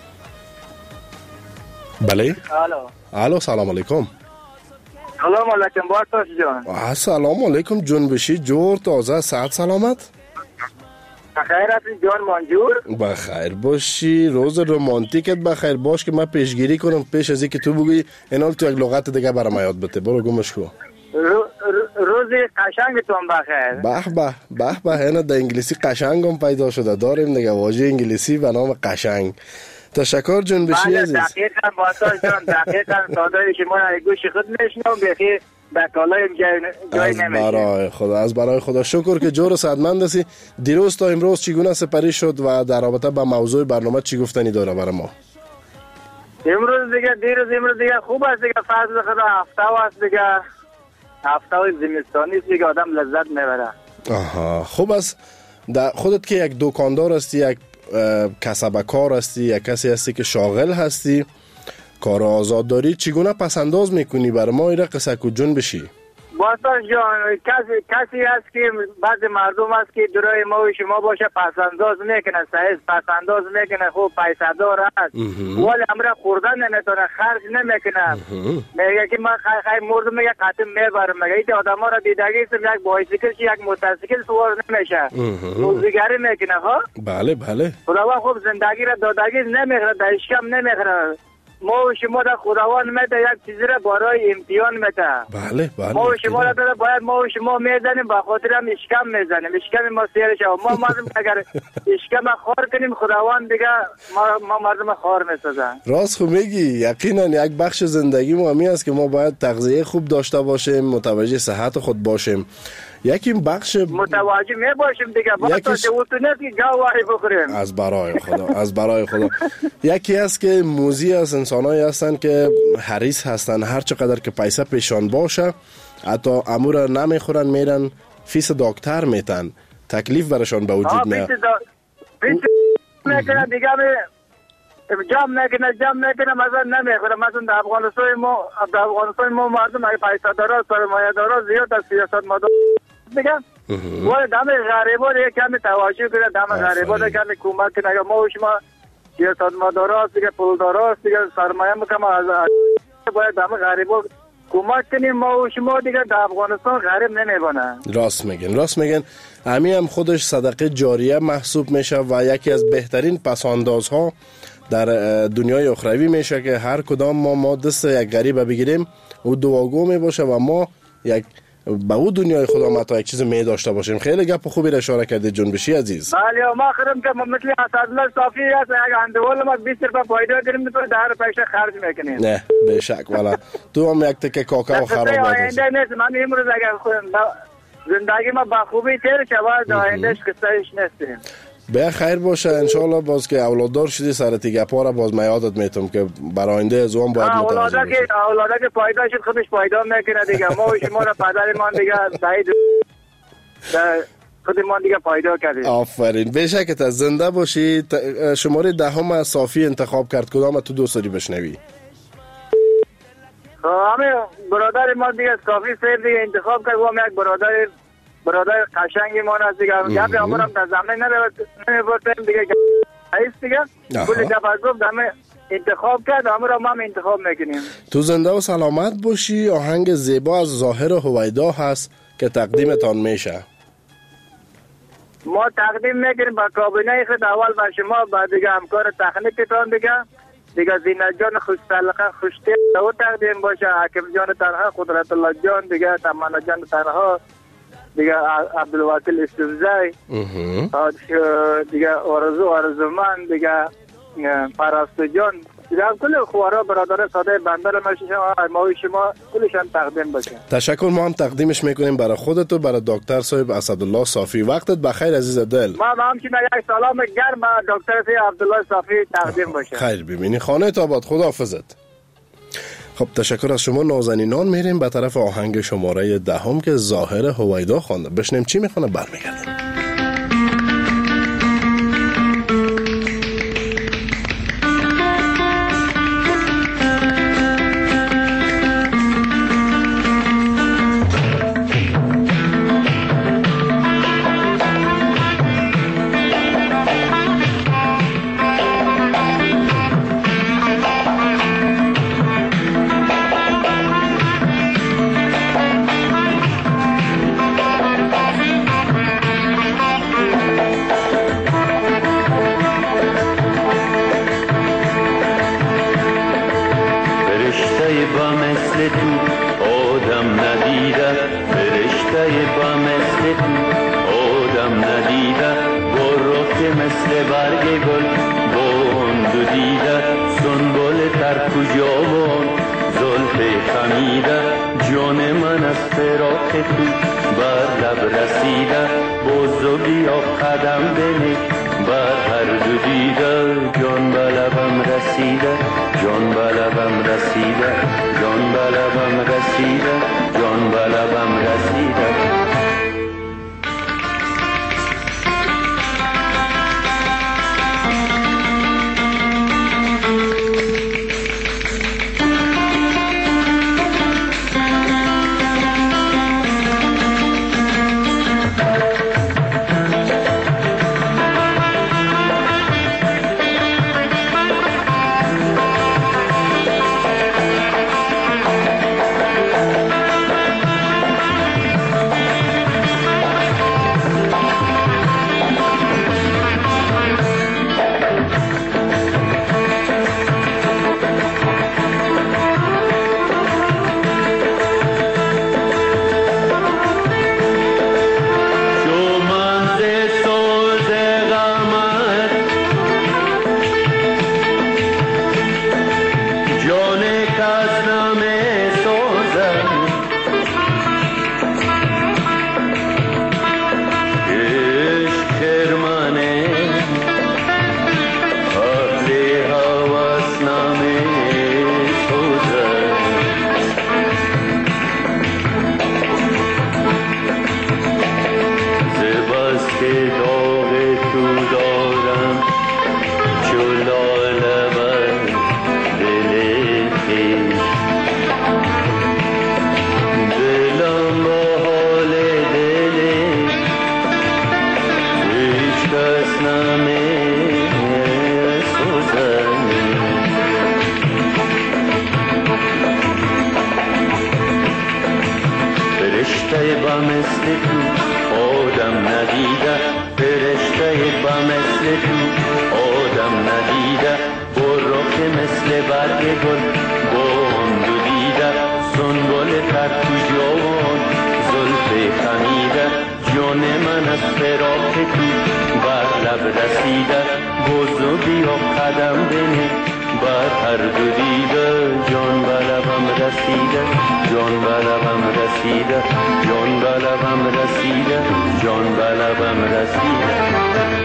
بله الو الو سلام علیکم. سلام علیکم بارتاش جان. سلام علیکم جون بشی جور تازه صحت سلامت. بخیر هستی جان منجور؟ بخیر باشی. روز رومانتیکت بخیر باش که من پیشگیری کنم پیش از اینکه تو بگی اینال تو یک لغت دیگه برام یاد بده. برو گمش کو. روز قشنگتون بخیر. به به به به. اینا در انگلیسی قشنگم پیدا شده. داریم دیگه واژه انگلیسی به نام قشنگ. تشکر جون بشی عزیز. دقیقاً بارتاش جان دقیقاً صدای شما را گوش خود میشنوم بخیر. بکالایم جای نمیشه. از برای خدا از برای خدا شکر که جور و صحتمند هستی. دیروز تا امروز چگونه سپری شد و در رابطه با موضوع برنامه چی گفتنی داره برای ما؟ امروز دیگه دیروز امروز دیگه خوب است دیگه. فضل خدا هفته است دیگه. هفته زمستانی است دیگه آدم لذت میبره. آها خوب است. در خودت که یک دکاندار هستی، یک کسب کار هستی، یک کسی هستی که شاغل هستی، کار آزاد داری، چگونه پسنداز میکنی برای ما ایره قصه کو جون بشی؟ باساش جان کسی کسی هست که بعض مردم هست که درای ما و شما باشه پسنداز میکنه، صحیح پسنداز میکنه، خوب پیسه دار هست ولی امره خوردن نمیتونه، خرج نمیکنه. میگه که من خیلی خیلی مردم میگه قطعه میبرم. میگه این آدم ها را دیدگی است یک بایسیکل چی یک موتورسیکل سوار نمیشه، روزگاری میکنه. ها بله بله. خدا خوب زندگی را دادگی نمیخره، دایشکم نمیخره. ما و شما را خداوند میده یک چیزی را برای امتحان میده. بله بله. ما و شما را باید ما و شما میزنیم به خاطر هم اشکم میزنیم. اشکم ما سیر شو. ما مردم اگر اشکم خار کنیم خداوند دیگه ما, ما مردم خار میسازن. راست خو میگی. یقینا یک بخش زندگی ما همی است که ما باید تغذیه خوب داشته باشیم، متوجه صحت خود باشیم. یکی بخش متوجه می باشیم دیگه. باید تا دوتونه که گاواری بخوریم. از برای خدا از برای خدا. یکی است که موزی از انسانایی هستن که حریص هستن هر چقدر که پیسه پیشان باشه حتی امور نمیخورن میرن فیس دکتر میتن تکلیف برشان به وجود میاد. فیس میکنن دیگه جام نکنه جام نکنه مثلا نمیخوره. مثلا در افغانستان ما در افغانستان ما مردم پیسه دارا سرمایه دارا زیاد از سیاست مدار دیگه. ولی دم غریبا دیگه کمی توجه کنه. دم غریبا دیگه کمی کمک کنه. ما و شما سیاست مدارا دیگه پول دارا دیگه سرمایه میکنم از باید دم غریبا کمک کنیم. ما و شما دیگه در افغانستان غریب نمیبونه. راست میگن راست میگن. همین هم خودش صدقه جاریه محسوب میشه و یکی از بهترین پساندازها در دنیای اخروی میشه که هر کدام ما ما دست یک غریب بگیریم او دعاگو می باشه و ما یک به او دنیای خدا متا یک چیز می داشته باشیم. خیلی گپ خوبی را اشاره کرده جنبشی عزیز. بله ما خرم که مثل اسدالله صافی است یک اندوال ما بیست روپیه پایدا گیریم تو در پیش خرج میکنیم. نه به شک والا تو هم یک تکه کاکائو خراب نکنید. آینده نیست. من امروز اگر زندگی ما با خوبی تیر شود آیندهش قصهش نیستیم. به خیر باشه انشالله. باز که اولاددار شدی سرتی گپا را باز میادت میتم که برای آینده از اون باید متوجه اولادا که اولادا که پایدا شد خودش پایدا میکنه دیگه. ما و شما را پدرمان دیگه سعید خودمان دیگه پایدا کردیم. آفرین. بشکت از زنده باشی. شماره دهم از صافی انتخاب کرد. کدام تو دوست داری بشنوی؟ همه برادر ما دیگه صافی سیر دیگه انتخاب کرد. و هم یک برادر برادر قشنگی ما از دیگه گپ امورم در زمین نمیبردیم دیگه ایست دیگه کلی گپ از گفت همه انتخاب کرد امورم هم انتخاب میکنیم. تو زنده و سلامت باشی. آهنگ زیبا از ظاهر هویدا هست که تقدیمتان میشه. ما تقدیم میکنیم با کابینه خود اول با شما بعد دیگه همکار تکنیکتان دیگه دیگه زینت جان خوشتلقه خوشتی او تقدیم باشه. حکیم جان تنها قدرت الله جان دیگه تمنا جان تنها دیگه عبدالوکیل استفزای دیگه آرزو آرزومن دیگه پرستو جان دیگه کل خوارا برادر ساده بنده را ما شما کلشان تقدیم باشه. تشکر. ما هم تقدیمش میکنیم برای خودت و برای دکتر صاحب اسدالله صافی. وقتت بخیر عزیز دل. ما همچنین یک سلام گرم به دکتر صاحب عبدالله صافی تقدیم باشه. خیر ببینی. خانه تاباد. خداحافظت. خب تشکر از شما نازنینان. میریم به طرف آهنگ شماره دهم که ظاهر هویدا خوانده. بشنیم چی میخونه برمیگردیم. گل بند و دیده سنبول تر تو جوان زلف خمیده جان من از فراق تو بر لب رسیده بزو بیا قدم بنه بر هر دو دیده جان بر لبم رسیده جان بر لبم رسیده جان بر لبم رسیده جان بر لبم رسیده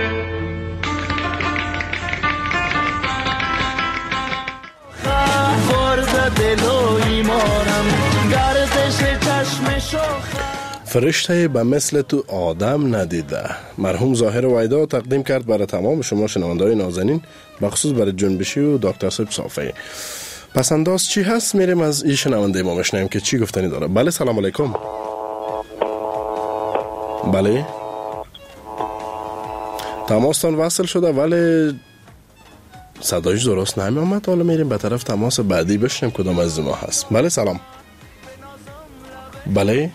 فرشته به مثل تو آدم ندیده. مرحوم ظاهر ویدا تقدیم کرد برای تمام شما شنونده‌های نازنین، بخصوص برای جنبشی و دکتر صاحب صافی. پس انداز چی هست؟ میریم از این شنونده ما بشنویم که چی گفتنی داره. بله سلام علیکم. بله تماستان وصل شده ولی صدایش درست نمی آمد. حالا میریم به طرف تماس بعدی بشنیم کدام از ما هست. بله سلام. بله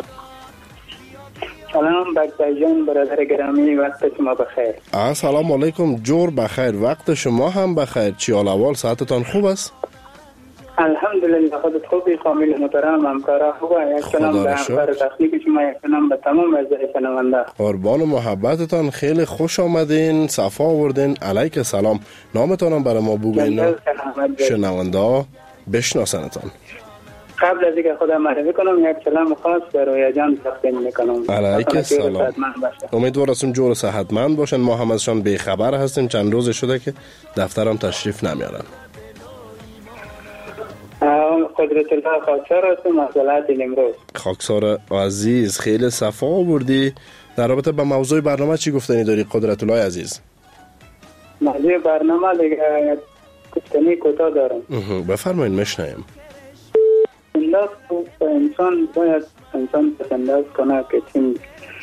سلام بکتر جان برادر گرامی، وقت شما بخیر. سلام علیکم جور بخیر، وقت شما هم بخیر. چی حال احوال؟ ساعتتان خوب است؟ الحمدلله خودت خوبی؟ فامیل محترم همکارا خوبه؟ یک سلام به همکار تکنیک شما، یک سلام به تمام اعضای شنونده. قربان محبتتان، خیلی خوش آمدین، صفا آوردین. علیک سلام. نامتان برای ما بگوین شنونده بشناسنتان. قبل از اینکه خودم معرفی کنم یک سلام خاص به رویا جان تقدیم میکنم. علیک سلام. امیدوار هستم جور صحتمند باشن. ما هم ازشان بیخبر هستیم، چند روز شده که دفترم تشریف نمیارن. قدرت الله خاکسار هستم از ولایت نیمروز. خاکسار عزیز، خیلی صفا آوردی. در رابطه با موضوع برنامه چی گفتنی داری قدرت الله عزیز؟ موضوع برنامه دیگه گفتنی کوتاه دارم. بفرمایید میشنویم. انداز انسان باید انسان پسنداز کنه که چین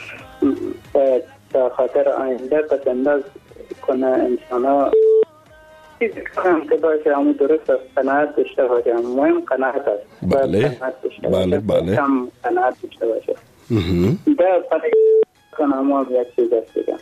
باید به خاطر آینده پسنداز کنه. انسان ها چیزی کنم که باشه همون درست است، قناعت داشته باشه. مهم قناعت است. بله بله بله کم قناعت داشته باشه. باید پنه کنه همون یک چیز است دیگه.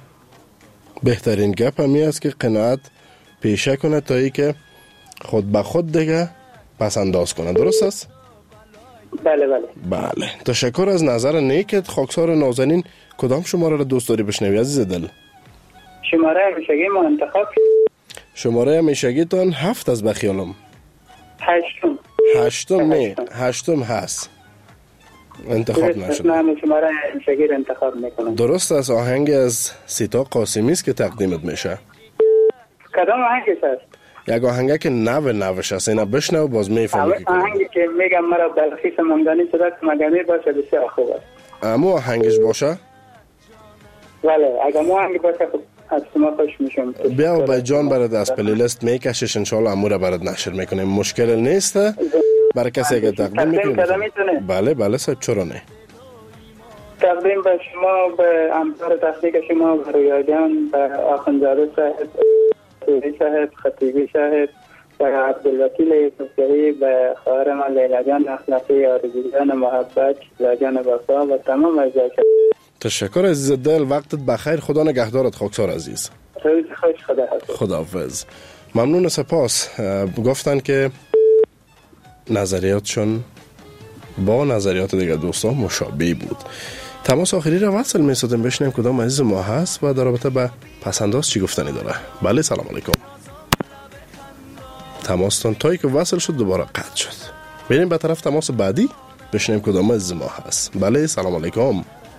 بهترین گپ همی است که قناعت پیشه کنه تا ای که خود به خود دیگه پس انداز کنه. درست است؟ بله بله بله. تشکر از نظر نیکت. خاکسار نازنین، کدام شماره را دوست داری بشنوی عزیز دل؟ شماره همیشگی ما انتخاب. شماره همیشگی تان هفت از بخیالم. هشتم. هشتم نه هشتم هست. انتخاب نشد. نه شماره همیشگی را انتخاب میکنم. درست است. آهنگ از سیتا قاسمی است که تقدیمت میشه. کدام آهنگش است؟ یک آهنگه که نو نوش است. اینا بشنو باز میفهمی که آهنگی که میگم مرا بلخیص ممدانی صدا که مگمی باشه بسیار خوب است. امو آهنگش باشه؟ بله اگه مو آهنگ باشه از شما خوش میشم. بیا و به جان برد از پلیلیست میکشش، انشالله امو را برد نشر میکنیم. مشکل نیست برای کسی که تقدیم میکنیم. بله بله صاحب چرا نه. تقدیم به شما، به همکار تحقیق شما، به رویا جان، به آخوندزاده صاحب، سوری صاحب، خطیبی صاحب، به عبدالوکیل یوسفزایی، به خواهر من لیلا جان اخلاقی، آرزو جان محبت، لیلا جان وفا و تمام اعضای. تشکر عزیز دل، وقتت بخیر. خدا نگهدارت خاکسار عزیز. روز خوش. خدا حافظ. خداحافظ. ممنون، سپاس. گفتن که نظریاتشون با نظریات دیگه دوستان مشابه بود. تماس آخری را وصل می‌سازیم بشنیم کدام عزیز ما هست و در رابطه با پسنداز چی گفتنی داره. بله سلام علیکم. تماستان تایی که وصل شد دوباره قطع شد. بریم به طرف تماس بعدی بشنیم کدام عزیز ما هست. بله سلام علیکم.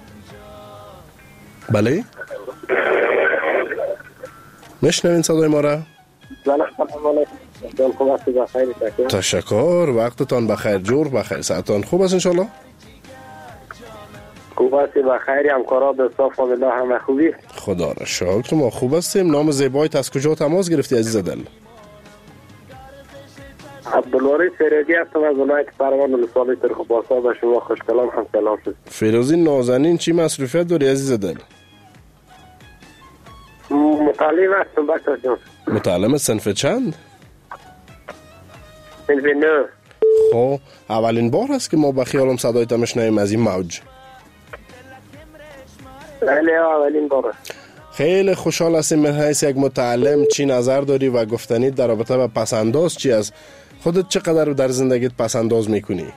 بله میشنوین صدای ما را؟ تشکر، وقتتان بخیر، جور بخیر، ساعتان خوب است انشالله؟ خوب هستی بخیری، همکارا دوستا فامیلا همه خوبی؟ خدا را شکر ما خوب هستیم. نام زیبایت از کجا تماس گرفتی عزیز دل؟ عبدالواری سریدی هستم از ولایت پروان ولسوالی ترخوباسا. به شما خوشکلام هم سلام شد. فیروزی نازنین چی مصروفیت داری عزیز دل؟ متعلم هستم بکتر جان. متعلم صنف چند؟ صنف نو. خب اولین بار است که ما به خیالم صدایت میشنویم از این موج. بله اولین بار. خیلی خوشحال هستیم من حیث یک متعلم چی نظر داری و گفتنی در رابطه با پسنداز چی از خودت چقدر در زندگیت پس انداز میکنی؟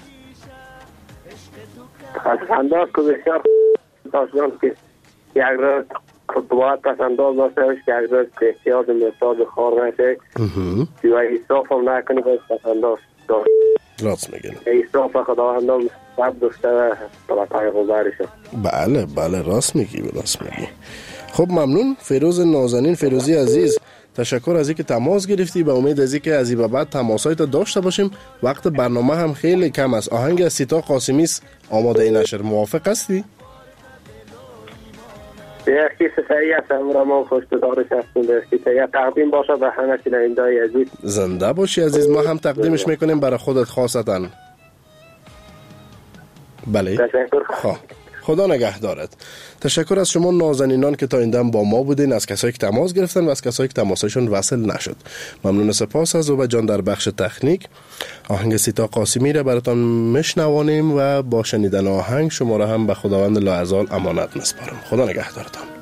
پس انداز که بسیار داشتم که یک روز باید پس انداز داشته باش که یک روز به احتیاج محتاج خار نشه و اصراف هم نکنی باید پس انداز داشت. راست میگن. اصراف خداوند هم سب داشته و پیغمبرش. بله بله راست میگی راست میگی. خب ممنون فیروز نازنین، فیروزی عزیز، تشکر از اینکه تماس گرفتی. به امید از اینکه از این به بعد تماسایت داشته باشیم. وقت برنامه هم خیلی کم است. آهنگ از سیتا قاسمی است آماده این نشر. موافق هستی؟ یکی سعی است امرا ما خوشتدارش هستیم که یا تقدیم باشه به همه شنونده‌های عزیز. زنده باشی عزیز. ما هم تقدیمش میکنیم برای خودت خاصتا. بله تشکر. خواه. خدا نگهدارت. تشکر از شما نازنینان که تا این دم با ما بودین، از کسایی که تماس گرفتن و از کسایی که تماسشون وصل نشد. ممنون. سپاس از اوبه جان در بخش تکنیک. آهنگ سیتا قاسمی را براتون میشنوانیم و با شنیدن آهنگ شما را هم به خداوند لاعزال امانت میسپارم. خدا نگهدارتان.